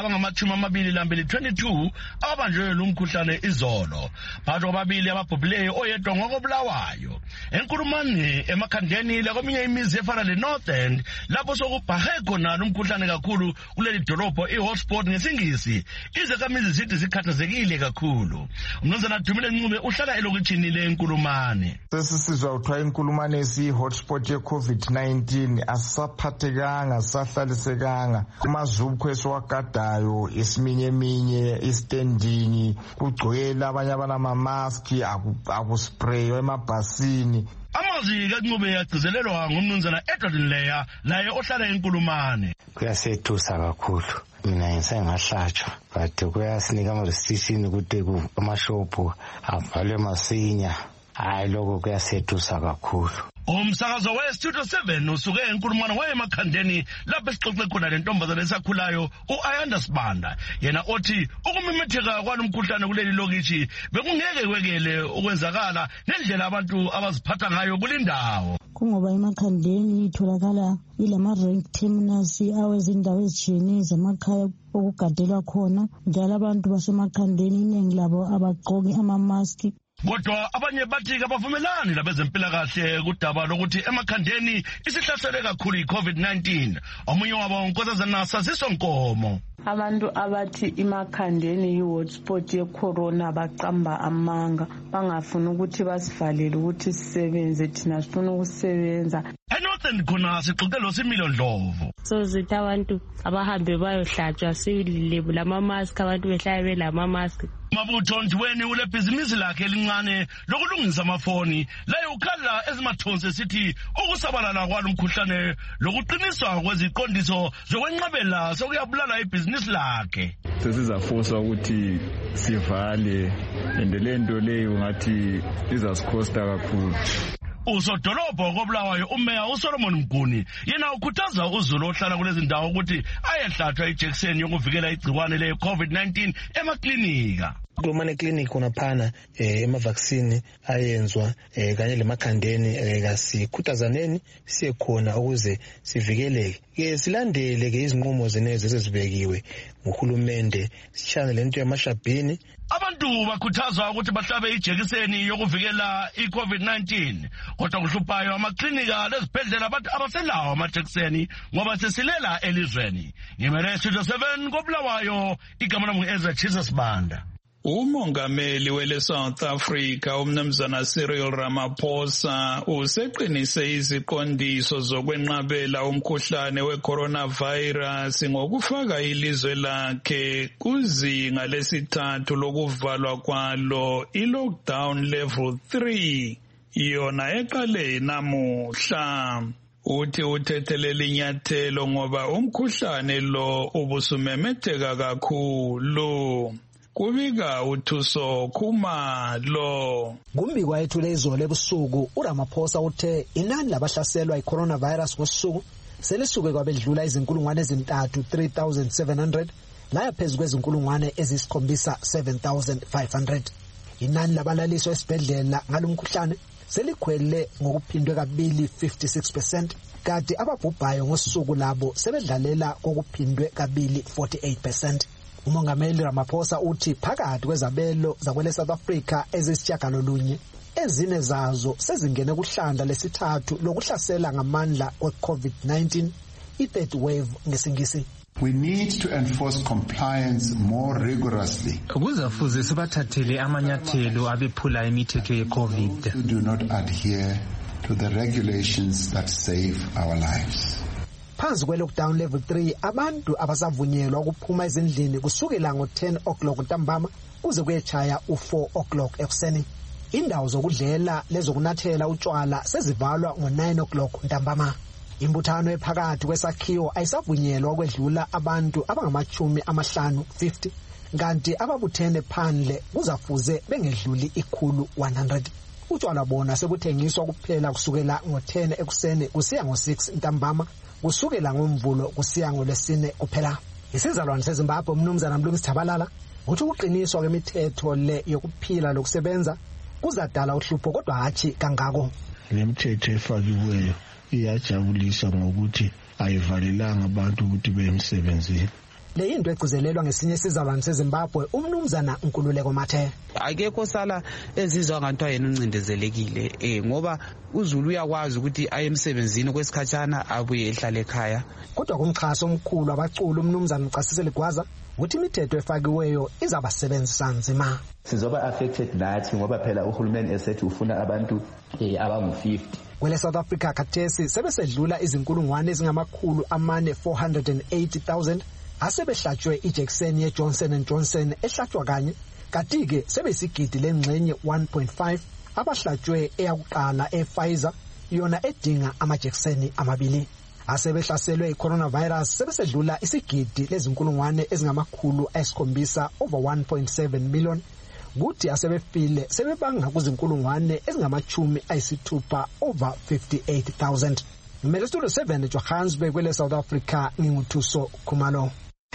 abangama-22 ababanjwe lumkhuhlane izolo. Phakathi kwababili ababhubhileyo oyedwa ngokoBulawayo. Enkulumane emakhandeni lakweminye imizi efana le-North End lapho sokubhahe khona lumkhuhlane kakhulu kuleli dolobho i-hotspot ngesingisi. Izakhamizi zithi zikhathazekile kakhulu. Umnumzana Dumile Ncube uhlala elokitshini le-Nkulumane. Sesisizwa kuthiwa inkulumane esiyi-hotspot ye-COVID-19 asisaphathekanga, asisahlalisekanga. Umazubukho wakadayo isiminyeminye istanding kugcwele abanye abanamamaski akuspraywe emabhasini. Amazwi kaNcube yagcizelelwa ngumnumzana Edward Nleya naye ohlala eNkulumane. Kuyasethusa kakhulu. Mina ngisengahlatshwa but kuyasinika ama-restriction ukuthi amashophu avalwe masinya. Hayi lokho kuyasethusa kakhulu. Umsakazo we-Studio 7 usuke eNkulumane waye emakhandeni lapho esixoxe khona lentombazane esakhulayo u-Ayanda Sibanda. Yena othi ukumemetheka kwalomkhuhlane kuleli lokishi bekungeke kwekele ukwenzakala nendlela abantu abaziphatha ngayo kulindawo. Kungoba emakhandeni itholakala ilama-rank terminals awezindawo ezitshiyeneyo zamakhaya okugadelwa khona, njalo abantu basemakhandeni iningi labo abagqoki amamaski. Kodwa abanye bathi abavumelani labezempilakahle kudaba lokuthi emakhandeni isihlasele kakhulu i-COVID-19. Omunye wabo uNkosazana Saziso Nkomo. Abantu abathi imakhandeni yi-hotspot ye-corona baqamba amanga, bangafuni ukuthi basivalele ukuthi sisebenze, thina sifuna ukusebenza. eNorthern khona sixoxe loSimilo Ndlovu. So zithi abantu abahambe bayohlatshwa silebula amamaski, abantu behlala belamamaski. Mabutho Ndweni ule bhizinisi lakhe elincane lokulungisa amafoni laye ukhala ezimathonse sithi ukusabalala kwalomkhuhlane lokuqiniswa kweziqondiso zokwenqabela sokuyabulala ibhizinisi lakhe. Sesizafosa ukuthi sivale lento leyo ngathi izasikhosta kakhulu. Usodolobho koBulawayo uMeya uSolomon Mguni yena ukhuthaza uzulu ohlala kulezi ndawo ukuthi ayehlatshwa ijekiseni yokuvikela igciwane le-COVID-19 emaklinika. Kulumane clinic unaphana emavaccine ayenzwa kanye lemakhandeni kasikhuthazaneni siye khona ukuze sivikeleke. Silandele ke izinqumo zenezi ezibekiwe nguhulumende, sichane lento yamashabhini. Abantu bakhuthazwa ukuthi bahlabe ijekiseni yokuvikela i-COVID-19 kodwa kuhluphayo amaklinika lezibhedlela abantu abaselawo amajekiseni ngoba sesilela elizweni. Ngimele Studio 7 koBulawayo, igama lami ngu-Ezra Jesus Banda. Umongameli wele South Africa umnumzana Cyril Ramaphosa useqinise iziqondiso zokwenqabela umkhuhlane we-coronavirus ngokufaka ilizwe lakhe kuzinga lesithathu lokuvalwa kwalo i-lockdown level 3 yona eqale namuhla. Uthi uthethelela inyathelo ngoba umkhuhlane lo ubusumemetheka kakhulu. Kubika uThuso Khumalo. Kumbikwa ethule izolo ebusuku uRamaphosa uthe inani labahlaselwa i-coronavirus ngosuku selisuke kwabedlula izinkulungwane ezintathu 3,700 laya phezu kwezinkulungwane ezisikhombisa 7,500. Inani labalaliswa esibhedlela ngalomkhuhlane selikhwele ngokuphindwe kabili 56%, kanti ababhubhayo ngosuku labo sebedlalela kokuphindwe kabili 48%. Umongameli Ramaphosa uthi phakathi kwezabelo zakwele South Africa ezisitshiyagalolunye ezine zazo sezingene kuhlanda lesithathu lokuhlasela ngamandla kwe-COVID-19, i-third wave ngesingisi. We need to enforce compliance more rigorously. Kuzafuze sibathathele amanyathelo abephula imithetho ye-COVID. Who do not adhere to the regulations that save our lives. Phansi kwe-lockdown level 3 abantu abasavunyelwa ukuphuma ezindlini kusukela ngo-10 o'clock ntambama kuze kuyechaya u-4 o'clock ekuseni. Indawo zokudlela lezokunathela utshwala sezivalwa ngo-9 o'clock ntambama. Imbuthano ephakathi kwesakhiwo ayisavunyelwa ukwedlula abantu abangama-50, kanti ababuthene phandle kuzafuze bengedluli 100. Utshwala bona sebuthengiswa kuphela kusukela ngo-10 ekuseni kusiya ngo-6 ntambama, kusukela ngoMvulo kusiya ngoLwesine kuphela. Isizalwane seZimbabwe umnumzana Mlungisi Tshabalala uthi ukuqiniswa kwemithetho le yokuphila lokusebenza kuzadala uhlupho kodwa hatshi kangako. Le mithetho efakiweyo iyajabulisa ngokuthi ayivalelanga abantu ukuthi bemsebenzini. Le into egcizelelwa ngesinye isizalwane seZimbabwe umnumzana Nkululeko Mathe. Akekho sala ezizwa ngathiwa yena uncindezelekile ngoba uZulu uyakwazi ukuthi aye emsebenzini kwesikhatshana abuye ehlale ekhaya. Kodwa kumxhaso omkhulu abaculi umnumzana Mcasisile Gwaza uthi imithetho efakiweyo izabasebenzisa nzima. Sizoba affected nathi ngoba phela uhulumeni esethi ufuna abantu abangu-50. Kwele South Africa khathesi sebesedlula izinkulungwane ezingamakhulu 480,000 asebehlatshwe ijekiseni ye-Johnson & Johnson ehlatshwa kanye, kanti-ke sebeyisigidi lengxenye 1.5 abahlatshwe eyakuqala e-Pfizer yona edinga amajekiseni amabili. Asebehlaselwe i-coronavirus sebesedlula isigidi lezinkulungwane ezingamakhulu 7 over 1.7 million, kuthi asebefile sebebanga kuzinkulungwane ezingamachumi 6 over 58,000. Mmele Studio 7 Johannesburg kwele South Africa nginguthuso Khumalo.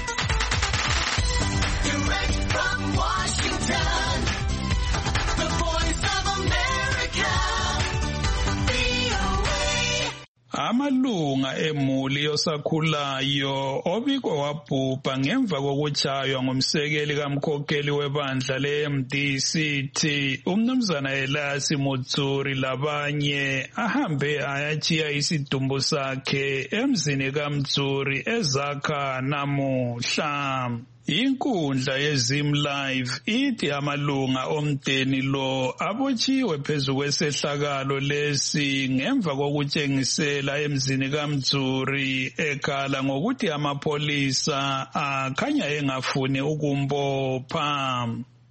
Amalunga emuli yosakhulayo obikwa wabhubha ngemva kokutshaywa ngumsekeli kamkhokheli webandla le-MDCT umnumzana Elias Mutsuri labanye ahambe ayachiya isidumbu sakhe emzini kaMtsuri ezakha namuhla. Inkundla yeZim Live ithi amalunga omdeni lo abotshiwe phezu kwesehlakalo lesi ngemva kokutshengisela emzini kaMtsuri ekhala ngokuthi amapolisa akhanya engafuni ukumbopha.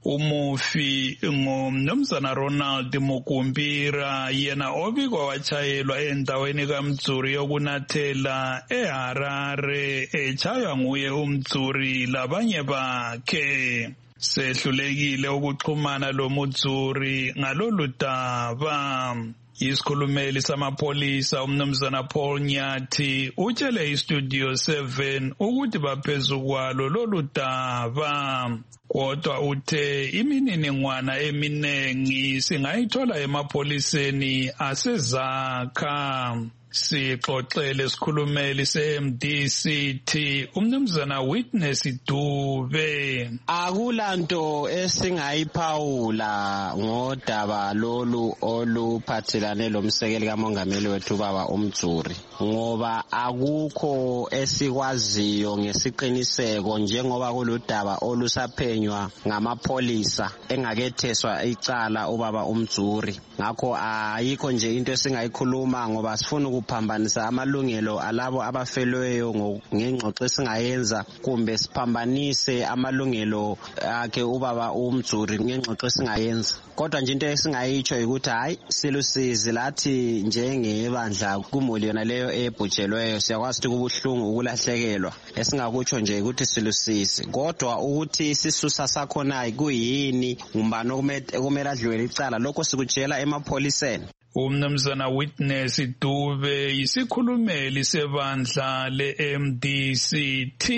Umufi ngumnumzana Ronald Mukumbira yena obikwa wachayelwa endaweni kaMtsuri yokunathela eHarare echaywa nguye uMtsuri labanye bakhe. Sehlulekile ukuxhumana loMtsuri ngalolu daba. Isikhulumeli samapolisa umnumzana Paul Nyathi utshele iStudio 7 ukuthi baphezu kwalo lolu daba. Kodwa uthe imininingwana eminengi singayithola emapoliseni asezakha. Sixoxele isikhulumeli se-MDCT umnumzana Witness Dube. Akulanto esingayiphawula ngodaba lolu oluphathelane lomsekeli kamongameli wethu baba uMtsuri ngoba akukho esikwaziyo ngesiqiniseko njengoba kuludaba olusaphenywa ngamapolisa engaketheswa icala ubaba uMtsuri. Ngakho ayikho nje into esingayikhuluma ngoba sifuna ukuphambanisa amalungelo alabo abafelweyo ngengxoxo esingayenza kumbe siphambanise amalungelo akhe ubaba uMtsuri ngengxoxo esingayenza. Kodwa nje into esingayitsho ukuthi hayi silusizi lathi njengebandla kumuli yona leyo ebhujelweyo siyakwazi ukuthi kubuhlungu ukulahlekelwa. Esingakutsho nje ukuthi silusizi kodwa ukuthi isisusa sakhona kuyini umbani okumele adlulele icala lokho sikutshela emapoliseni. Umnumzana Witness Dube yisikhulumeli sebandla le-MDCT.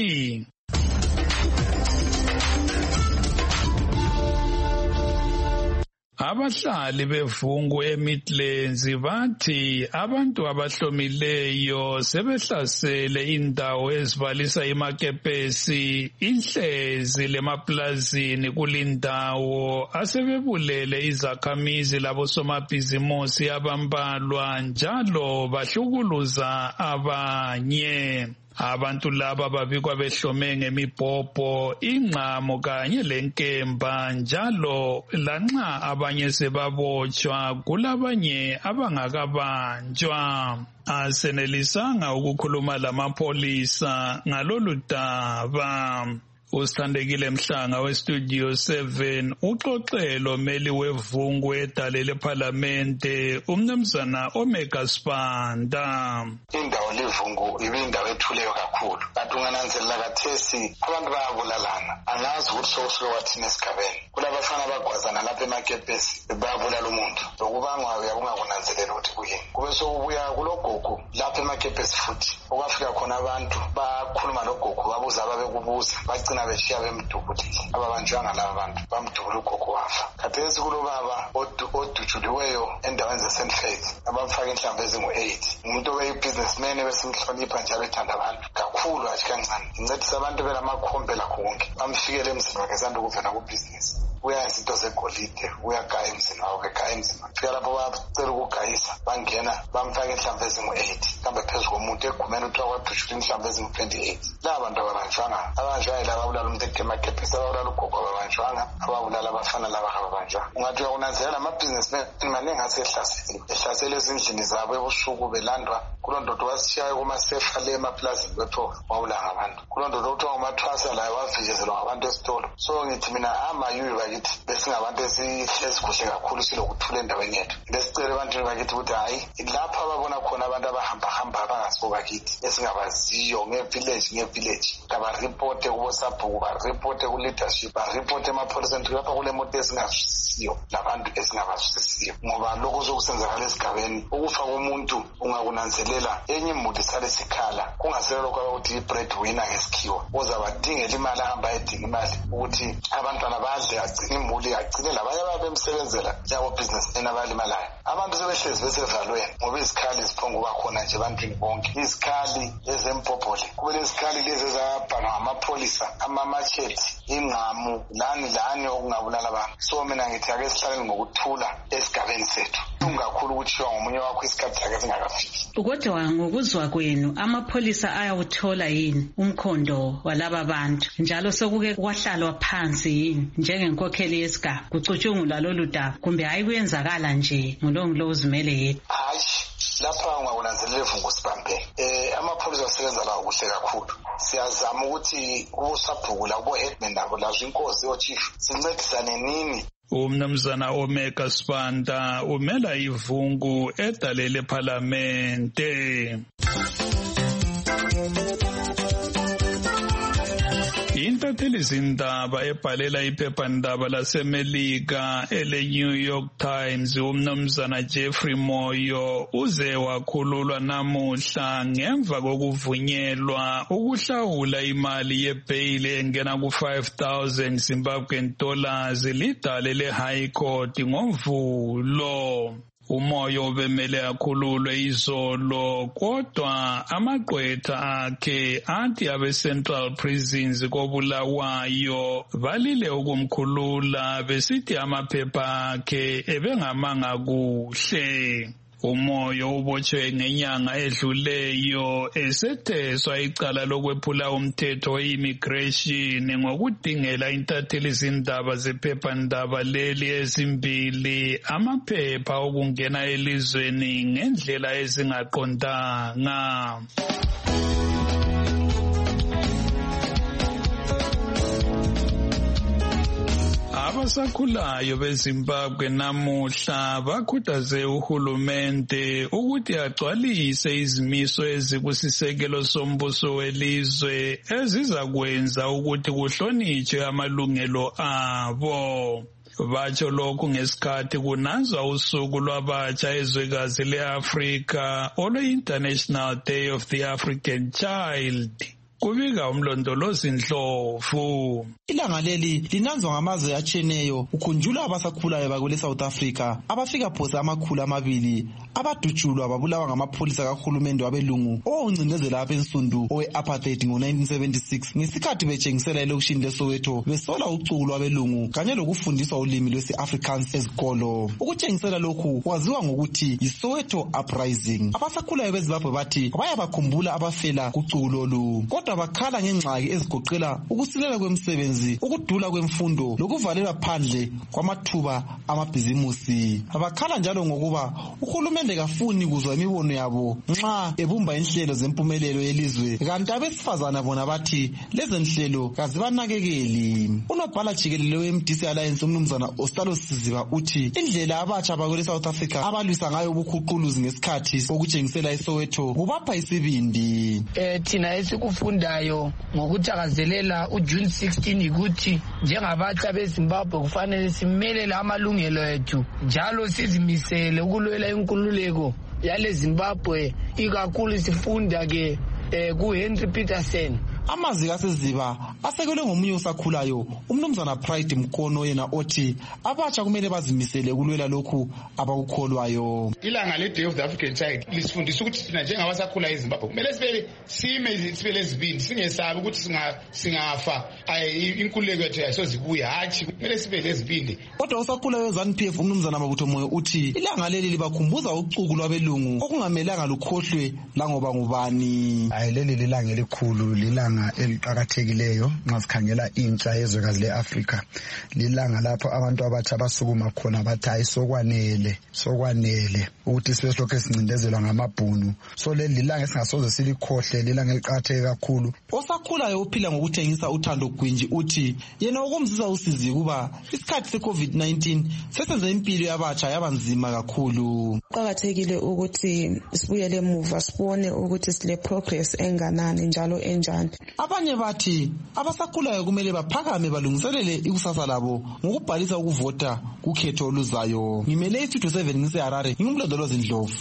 Abahlali bevungu eMidlands bathi abantu abahlomileyo sebehlasele indawo ezibalisa imakepesi inhlezi lemaplazini kulindawo asebebulele izakhamizi labosomabhizimusi abambalwa njalo bahlukuluza abanye. Abantu laba babikwa behlome ngemibhobho, ingqamo kanye lenkemba njalo lanxa abanye sebabotshwa kulabanye abangakabanjwa. Asenelisanga ukukhuluma lamapolisa ngalolu daba. Usithandekile Mhlanga weStudio 7 uxoxelo meli wevungu edale leParlamente umnumzana Omega Spanda. Indawo levungu ibindawo ethuleyo kakhulu. Kanti ungananzelela kathesi abantu bayabulalana. Angazi ukuthi sokusuke wathini esigabeni. Kulabafana abagwazana lapha emakepesi bayabulala umuntu. Lokubangwa uyakungakunanzelela ukuthi kuyini. Kube sokubuya kulogogo lapha emakepesi futhi. Okwafika khona abantu bakhuluma logogo babuza ababekubuza. Bagcina bona beshiya bemdubulile ababanjwanga laba bantu bamdubula ugogo wafa. Khathesi kulobaba odutshuliweyo endaweni ze-St. Faith abamfaka inhlamvu ezingu-8 umuntu obeyi-businessman ebesimhlonipha njalo ethanda abantu kakhulu hatshi kancane incedisa abantu belamakhombe lakho konke bamfikele emzini wakhe esanda ukuvela kubhizinisi uya izinto zegolide uyagaya emzini wakhe egaya emzini wakhe fika lapho bacela ukugayisa bangena bamfaka inhlamvu ezingu-8 kambe phezu komuntu egumeni kuthiwa kwadutshula inhlamvu ezingu-28 laba bantu ababanjwanga laba abulala umuntu ekemakepesi ababulala ugogo ababanjwanga ababulala abafana laba ababanjwanga ungathi uyakunanzelela amabhizinesmen maningi ehlasele ezindlini zabo ebusuku belandwa kulondodo wasishiyayo kumasefa le emaplazini kwethu wawulanga abantu kulondodo kuthiwa ngumathwasa layo wavijezelwa ngabantu esitolo. So ngithi mina amayuyi bakithi besingabantu esihlezi kuhle kakhulu silokuthula endaweni yethu besicela ebantwini bakithi ukuthi hayi lapho ababona khona abantu abahamba abangasibo bakithi esingabaziyo nge-village kabaripote kubosabhuku baripote ku-leadership baripote emapholiseni lapha kule moto esingazwisisiyo labantu esingabazwisisiyo ngoba lokho sokusenzakala esigabeni ukufa komuntu ungakunanzelela enye imuli sale sikhala kungasela lokho abakuthi i-bread winner ngesikhiwa uzabadingela imali ahamba ayedinga imali ukuthi abantwana badle agcine imuli agcine labanye ababemsebenzela njengobhizinesmen abalimalayo. Abantu sebehlezi besevalweni ngoba izikhali ziphonga ukuba khona nje ebantwini bonke izikhali ezempopoli kube lezikhali lezi ezabhalwa ngamapholisa amamachethi ingqamu lani okungabulala abantu. So mina ngithi ake sihlaleni ngokuthula esigabeni sethu ungakhulu ukuthiwa ngomunye wakho isikhathi sakhe singakafiki. Kodwa ngokuzwa kwenu amapholisa ayawuthola yini umkhondo walaba bantu njalo sokuke kwahlalwa phansi yini njengenkokheli yesigaba kucutshungulwa lolu daba kumbe hayi kuyenzakala nje ngolongulo uzimele yedwa? Hayi lapha ungakunanzelela uvungusibambe amapholisa asebenza lawo kuhle kakhulu. Siyazama ukuthi kubosabhukula kubo-headman nabo lazo inkosi ochief sincedisane nini. Umnumzana Omeka Sibanda umela ivungu edalele parliamente. Intathelizindaba ebhalela iphephandaba laseMelika ele-New York Times umnumzana Jeffrey Moyo uze wakhululwa namuhla ngemva kokuvunyelwa ukuhlawula imali ye-bail engena ku-$5,000 Zimbabwean dollars lidale le-High Court ngoMvulo. Umoyo ubemele akhululwe izolo kodwa amagqwetha akhe athi abe-Central Prisons koBulawayo balile ukumkhulula besithi amaphepha akhe ebengamanga kuhle. Umoyo ubotshwe ngenyanga edluleyo esetheswa icala lokwephula umthetho we-immigration ngokudingela intathelizindaba zephephandaba leli ezimbili amaphepha okungena elizweni ngendlela ezingaqondanga. Abasakhulayo beZimbabwe namuhla bakhuthaze uhulumende ukuthi agcwalise izimiso ezikusisekelo sombuso welizwe ezizakwenza ukuthi kuhlonitshwe amalungelo abo. Batsho lokhu ngesikhathi kunanzwa usuku lwabatsha ezwekazi le-Afrika olwe-International Day of the African Child. Kubika umlondolozi Ndlovu. Ilanga leli linanzwa ngamazwe atshiyeneyo ukhunjula abasakhulayo bakule South Africa abafika phose amakhulu amabili abadutshulwa babulawa ngamapholisa kahulumende wabelungu owawuncindezela apha ensundu owe-apartheid ngo-1976 ngesikhathi betshengisela elokishini leSoweto besola uculo lwabelungu kanye lokufundiswa ulimi lwesi-Afrikaans ezikolo. Ukutshengisela lokhu kwaziwa ngokuthi yiSoweto Uprising. Abasakhulayo beZimbabwe bathi bayabakhumbula abafela kuculo lolu kodwa bakhala ngengxaki ezigoqela ukusilela kwemisebenzi, ukudula kwemfundo lokuvalelwa phandle kwamathuba amabhizimusi. Bakhala njalo ngokuba uhulumende kafuni kuzwa imibono yabo nxa ebumba inhlelo zempumelelo yelizwe kanti abesifazana bona bathi lezi nhlelo kazibanakekeli. Unobhala jikelele we-MDC Alliance umnumzana Ostalo Siziba uthi indlela abatsha bakule South Africa abalwisa ngayo ubukhuquluzi ngesikhathi okutshengisela eSoweto kubapha isibindi. Thina esikufundayo ngokuthakazelela uJune 16 ukuthi njengabatsha beZimbabwe kufanele simelele amalungelo ethu njalo sizimisele ukulwela inkululeko yale Zimbabwe ikakhulu sifunda ke ku Henry Peterson Amazwi kaSeziba asekelwe ngomunye osakhulayo umnumzana Pride Mkono yena othi abatsha kumele bazimisele kulwela lokhu abakukholwayo. Ilanga le-Day of the African Child lisifundisa ukuthi thina njengabasakhula eZimbabwe kumele sibe lezibindi, singesabi ukuthi singafa inkululeko yethu ayisozibuya, hatshi kumele sibe lezibindi. Kodwa osakhulayo weZANU-PF umnumzana Mabutho Moyo uthi ilanga leli libakhumbuza ucuku lwabelungu okungamelanga lukhohlwe langoba ngubani. Leli lilanga elikhulu, lilanga eliqhakathekileyo nxa sikhangela intsha yezwekazi leAfrika. Lilanga lapho abantu abatsha basukuma khona bathi hayi sokwanele ukuthi sibe silokhu esincindezelwa ngamabhunu. So leli lilanga esingasoze silikhohle, lilanga eliqhakatheke kakhulu. Osakhulayo uphila ngokuthengisa uthando Gwinji uthi yena ukumsiza usizi kuba isikhathi se-COVID-19 sesenze impilo yabatsha yabanzima kakhulu. Kuqakathekile ukuthi sibuyele emuva sibone ukuthi sile progress enganani njalo enjani. Abanye bathi abasakhulayo kumele baphakame balungiselele ikusasa labo ngokubhalisa ukuvota kukhetho oluzayo. Ngimele iStudio 7 ngiseHarare, ngingumlondolozi Ndlovu.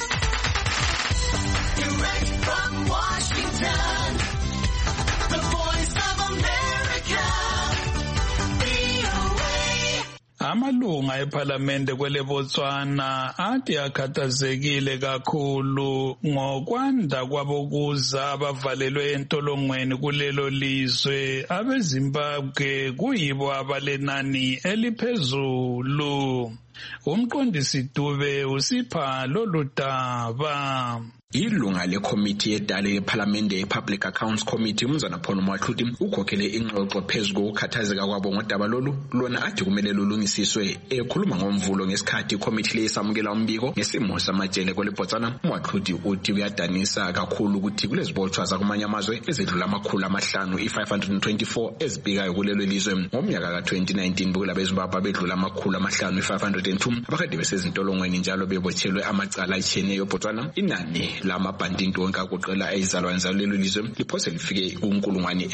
Amalunga eParliamente kwele Botswana athi akhathazekile kakhulu ngokwanda kwabokuza abavalelwe entolongweni kulelo lizwe. AbeZimbabwe kuyibo abalenani eliphezulu. Umqondisi Dube usipha lolu daba. Ilunga lekomiti yedala yeParliamente yePublic Accounts Committee umnumzana Paul Mwathuti ukhokhele ingxoxo phezu kokukhathazeka kwabo ngodaba lolu lona athi kumele lulungisiswe. Ekhuluma ngomvulo ngesikhathi ikomiti lesamukela umbiko ngesimo samajele kwele Botswana, Mwathuti uthi uyadanisa kakhulu ukuthi kulezibotshwa zakumanye amazwe ezedlula 524 ezibhikayo kulelo lizwe. Ngomnyaka ka-2019 bukula beZimbabwe bedlula 502 abakade besezintolongweni njalo bebotshelwe amacala atshiyeneyo eBotswana. Inani lamabhandinto wonke akuqela ayizalwane zalelo lizwe liphose lifike ku-4,000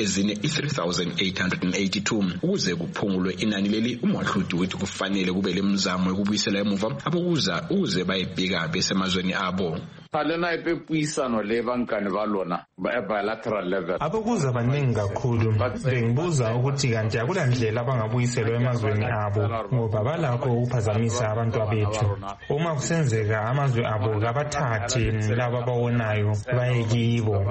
3,882. Ukuze kuphungulwe inani leli, uMwathuti uthi kufanele kube lemizamo yokubuyisela emuva abokuza ukuze bayebhika besemazweni abo. Palena ipepuisano le bankani balona bilateral level. Abokuza baningi kakhulu. Bengibuza ukuthi kanti akulandlela abangabuyiselwa emazweni abo ngoba balakho ukuphazamisa abantu abethu. Uma kusenzeka amazwe abo kabathathe laba abawonayo baye kibo.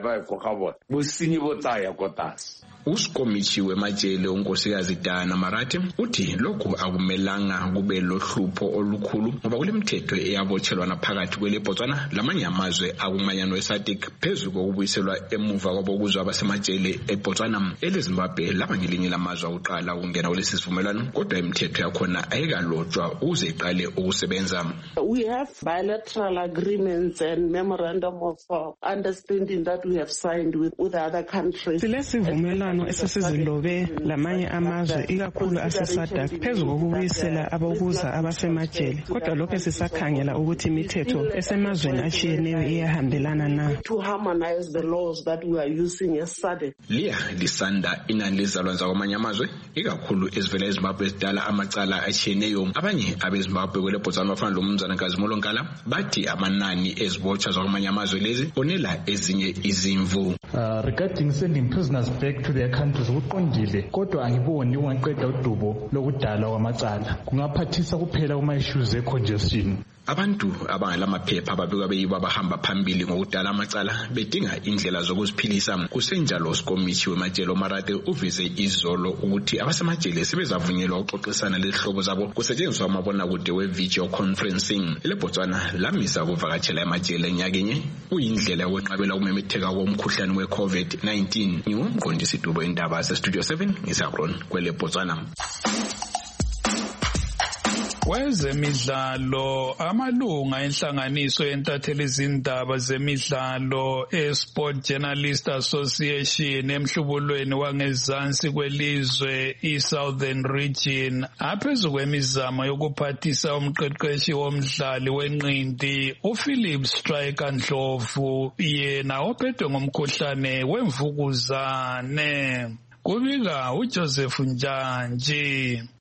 Usikomithi wemajele unkosikazi Dana Marati uthi lokhu akumelanga kube lohlupho olukhulu ngoba kulemithetho eyabotshelwana phakathi kwele Botswana lamanye amazwe akumanyano eSADC phezu kokubuyiselwa emuva kwabokuzwa abasemajele eBotswana. EZimbabwe lamanye linye lamazwe akuqala ukungena kulesi sivumelwano kodwa imithetho yakhona ayikalotshwa ukuze iqale ukusebenza. We have bilateral agreements and memorandum of understanding that we have signed with other countries. Esesizilobe lamanye amazwe ikakhulu aseSADC phezu kokubuyisela abokuza abasemajele, kodwa lokho sisakhangela ukuthi imithetho esemazweni atshiyeneyo iyahambelana na. To harmonize the laws that we are using as SADC. Lisanda inani lezalwane zakwamanye amazwe ikakhulu ezivela eZimbabwe ezidala amacala atshiyeneyo. Abanye abeZimbabwe kwele Botswana bafana lomnumzana Nkazi Molonkala bathi amanani ezibotshwa zakwamanye amazwe lezi onela ezinye izimvu. Regarding sending prisoners back to their countries kuqondile, kodwa angiboni ungaqeda udubo lokudala kwamacala. Kungaphathisa kuphela kuma issues e-congestion. Abantu abangalamaphepha ababikwa beyibo abahamba phambili ngokudala amacala bedinga indlela zokuziphilisa. Kusenjalo usikomithi wemajele Marate uveze izolo ukuthi abasemajele sebezavunyelwa ukuxoxisana lehlobo zabo kusetshenziswa amabonakude we-video conferencing. LeBotswana lamisa ukuvakatshela emajele nyakenye kuyindlela yokwenqabela ukumemetheka komkhuhlane we-COVID-19. Ngingumqondisi Dubo indaba seStudio 7 ngisaron kwele Botswana. Kwezemidlalo, amalunga enhlanganiso yentatheli izindaba zemidlalo eSport Journalist Association emhlubulweni wangezansi kwelizwe iSouthern Region aphezu kwemizamo yokuphathisa umqeqeshi womdlali wenqindi uPhilip Striker Ndlovu yena ophethwe ngomkhuhlane wemvukuzane. Kubika uJoseph Njanji.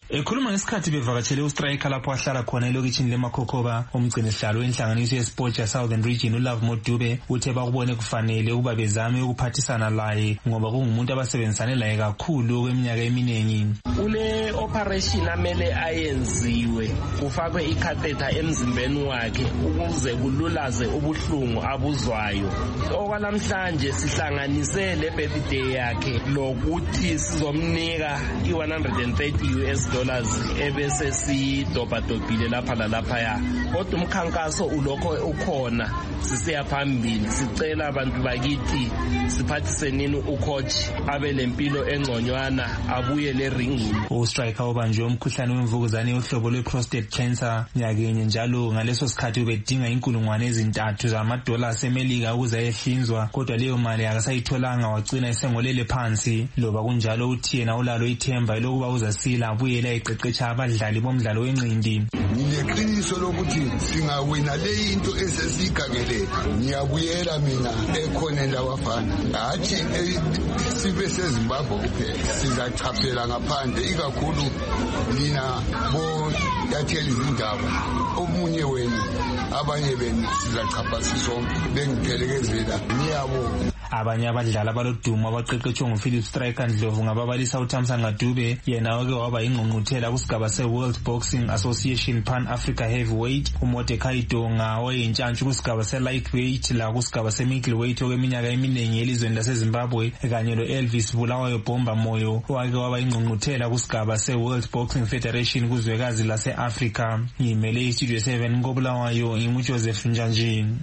Ekhuluma ngesikhathi bevakatshele ustriker lapho ahlala khona elokitshini leMakhokoba, umgcini sihlalo wenhlanganiso yesport ya Southern Region uLove Modube uthe bakubone kufanele ukuba bezame ukuphathisana laye ngoba kungumuntu abasebenzisane laye kakhulu kweminyaka eminingi. Ule operation amele ayenziwe kufakwe icatheter emzimbeni wakhe ukuze kululaze ubuhlungu abuzwayo. Okwalamhlanje sihlanganise le birthday yakhe lokuthi sizomnika $130 ebese sidobhadobhile lapha lalaphaya. Kodwa umkhankaso ulokho ukhona, sisiya phambili sicela abantu bakithi siphathisenini ucoach abe lempilo engconywana abuye le ringini. Ustriker obanjwe umkhuhlane wemvukuzane yohlobo lwe-prostate cancer nyakenye njalo ngaleso sikhathi ubedinga $3,000 zamadollars eMelika ukuze ayehlinzwa, kodwa leyo mali akasayitholanga wagcina esengolele phansi. Loba kunjalo uthi yena ulalo ithemba lokuba uzasila abuyela eqeqetsha abadlali bomdlalo wenqindi. Ngineqiniso lokuthi singawina le into esesikhangele. Ngiyabuyela mina ekhoneni labafana. Hathi sibe seZimbabwe kuphela. Sizachaphela ngaphandle ikakhulu nina bo yathela izindaba. Omunye wenu abanye benu sizachapha sisonke bengiphelekezela. Ngiyabonga. Abanye abadlali abalodumo abaqeqetshwe nguPhilip Striker Ndlovu ngababalisa uThamsanqa Dube, yena oke waba ingqungquthela kusigaba seWorld Boxing Association Pan Africa Heavyweight, uMordecai Donga oyintshantshu kusigaba selightweight la kusigaba semiddleweight okweminyaka eminingi elizweni laseZimbabwe, kanye loElvis Bulawayo Bomba Moyo owake waba ingqungquthela kusigaba seWorld Boxing Federation kuzwekazi lase-Africa. Ngimele iStudio 7 koBulawayo ngimuJoseph Njanjini.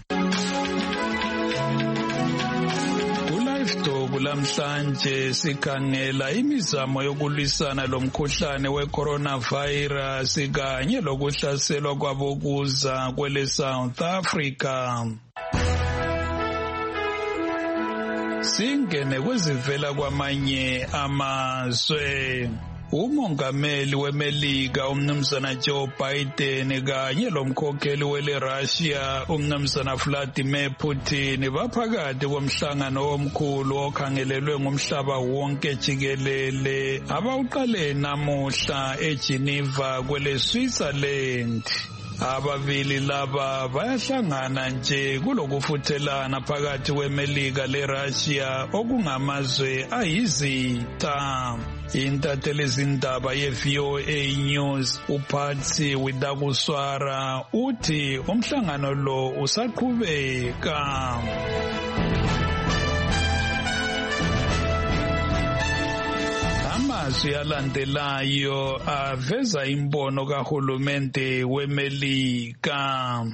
Lamhlanje sikhangela imizamo yokulwisana lomkhuhlane we-coronavirus kanye lokuhlaselwa kwabokuza kwele South Africa. Singene kwezivela kwamanye amazwe. Umongameli weMelika umnumzana Joe Biden kanye lomkhokheli wele Russia umnumzana Vladimir Putin baphakathi komhlangano omkhulu okhangelelwe ngumhlaba wonke jikelele abawuqale namuhla eGeneva kwele Switzerland. Ababili laba bayahlangana nje kulokufuthelana phakathi kweMelika leRussia okungamazwe ayizitha. Intatheli zindaba ye-VOA News uphathi Widakuswara uthi umhlangano lo usaqhubeka. Amazwi alandelayo aveza imbono kahulumende weMelika.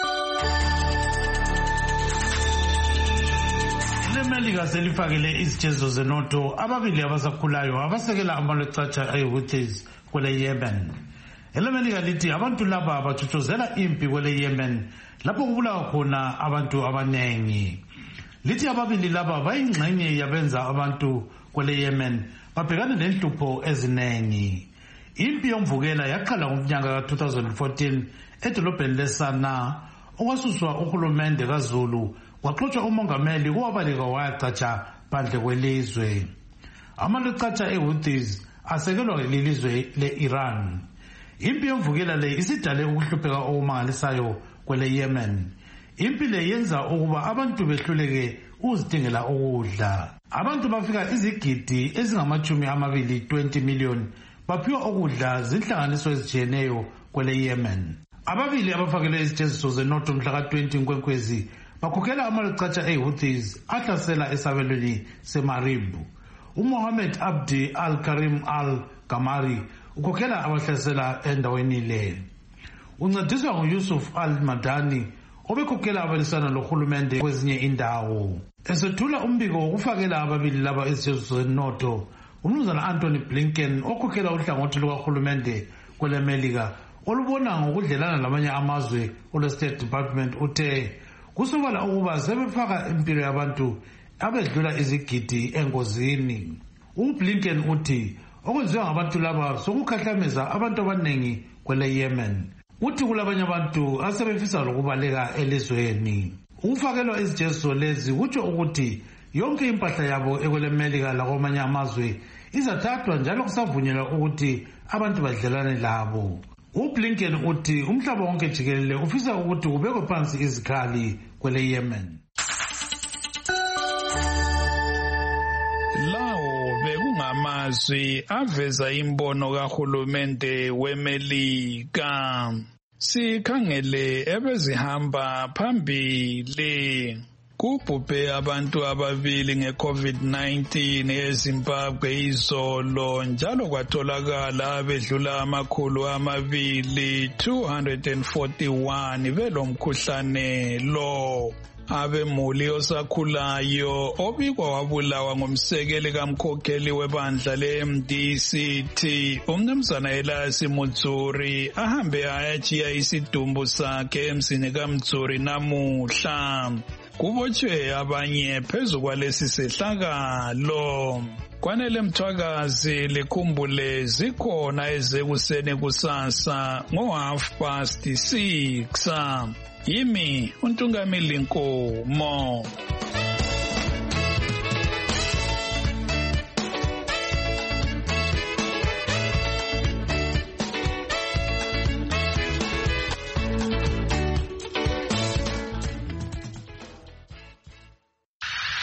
IMelika selifakile izijezo zenotho ababili abasakhulayo abasekela amalocatsha ayi-Houthis kwele Yemen. IMelika lithi abantu laba bathuthuzela impi kwele Yemen lapho kubulawa khona abantu abanengi. Lithi ababili laba bayingxenye yabenza abantu kwele Yemen babhekane nenhlupho ezinengi. Impi yomvukela yaqala ngomnyaka ka-2014 edolobheni leSanaa okwasuswa uhulumende kaZulu kwaxotshwa umongameli kowabaleka wayacatsha phandle kwelizwe. Amalocatsha eHouthis asekelwa lelizwe le-Iran. Impi yomvukela le isidale ukuhlupheka okumangalisayo kwele Yemen. Impi le yenza ukuba abantu behluleke ukuzidingela ukudla. Abantu bafika izigidi ezingama-20 20 million baphiwa ukudla zinhlanganiso ezijiyeneyo kwele Yemen. Ababili abafakele izijeziso zenotho mhla ka-20 Nkwenkwezi bakhokhela amalocatsha eHouthis ahlasela esabelweni seMarib. uMohammed Abdi Al-Karim Al-Gamari ukhokhela abahlasela endaweni le. Uncediswa nguYusuf Al-Madani obekhokhela abalisana lohulumende kwezinye indawo. Esethula umbiko wokufakela ababili laba izijeziso zenotho, umnumzana Anthony Blinken okhokhela uhlangothi lukahulumende kweleMelika olubona ngokudlelana lamanye amazwe olwe-State Department uthe kusobala ukuba sebefaka impilo yabantu abedlula izigidi engozini. UBlinken uthi okwenziwa ngabantu laba sokukhahlameza abantu abanengi kwele Yemen. Uthi kulabanye abantu asebefisa lokubaleka elizweni. Ukufakelwa izijeziso lezi kutsho ukuthi yonke impahla yabo ekweleMelika lakwamanye amazwe izathathwa njalo kusavunyelwa ukuthi abantu badlelane labo. UBlinken uthi umhlaba wonke jikelele ufisa ukuthi kubekwe phansi izikhali kwele Yemen. Lawo bekungamazwi aveza imbono kahulumende weMelika. Sikhangele ebezihamba phambili. Kubhubhe abantu ababili nge-COVID-19 eZimbabwe izolo njalo kwatholakala bedlula 241 belomkhuhlane lo. Abemuli osakhulayo obikwa wabulawa ngumsekeli kamkhokheli webandla le-MDCT umnumzana Elias Mutsuri ahambe ayatshiya isidumbu sakhe emzini kaMtsuri namuhla. Kubotshwe abanye phezu kwalesi sehlakalo. Kwanele mthwakazi likhumbule zikhona ezekuseni kusasa ngo6:30. Yimi uNtungamili Nkomo.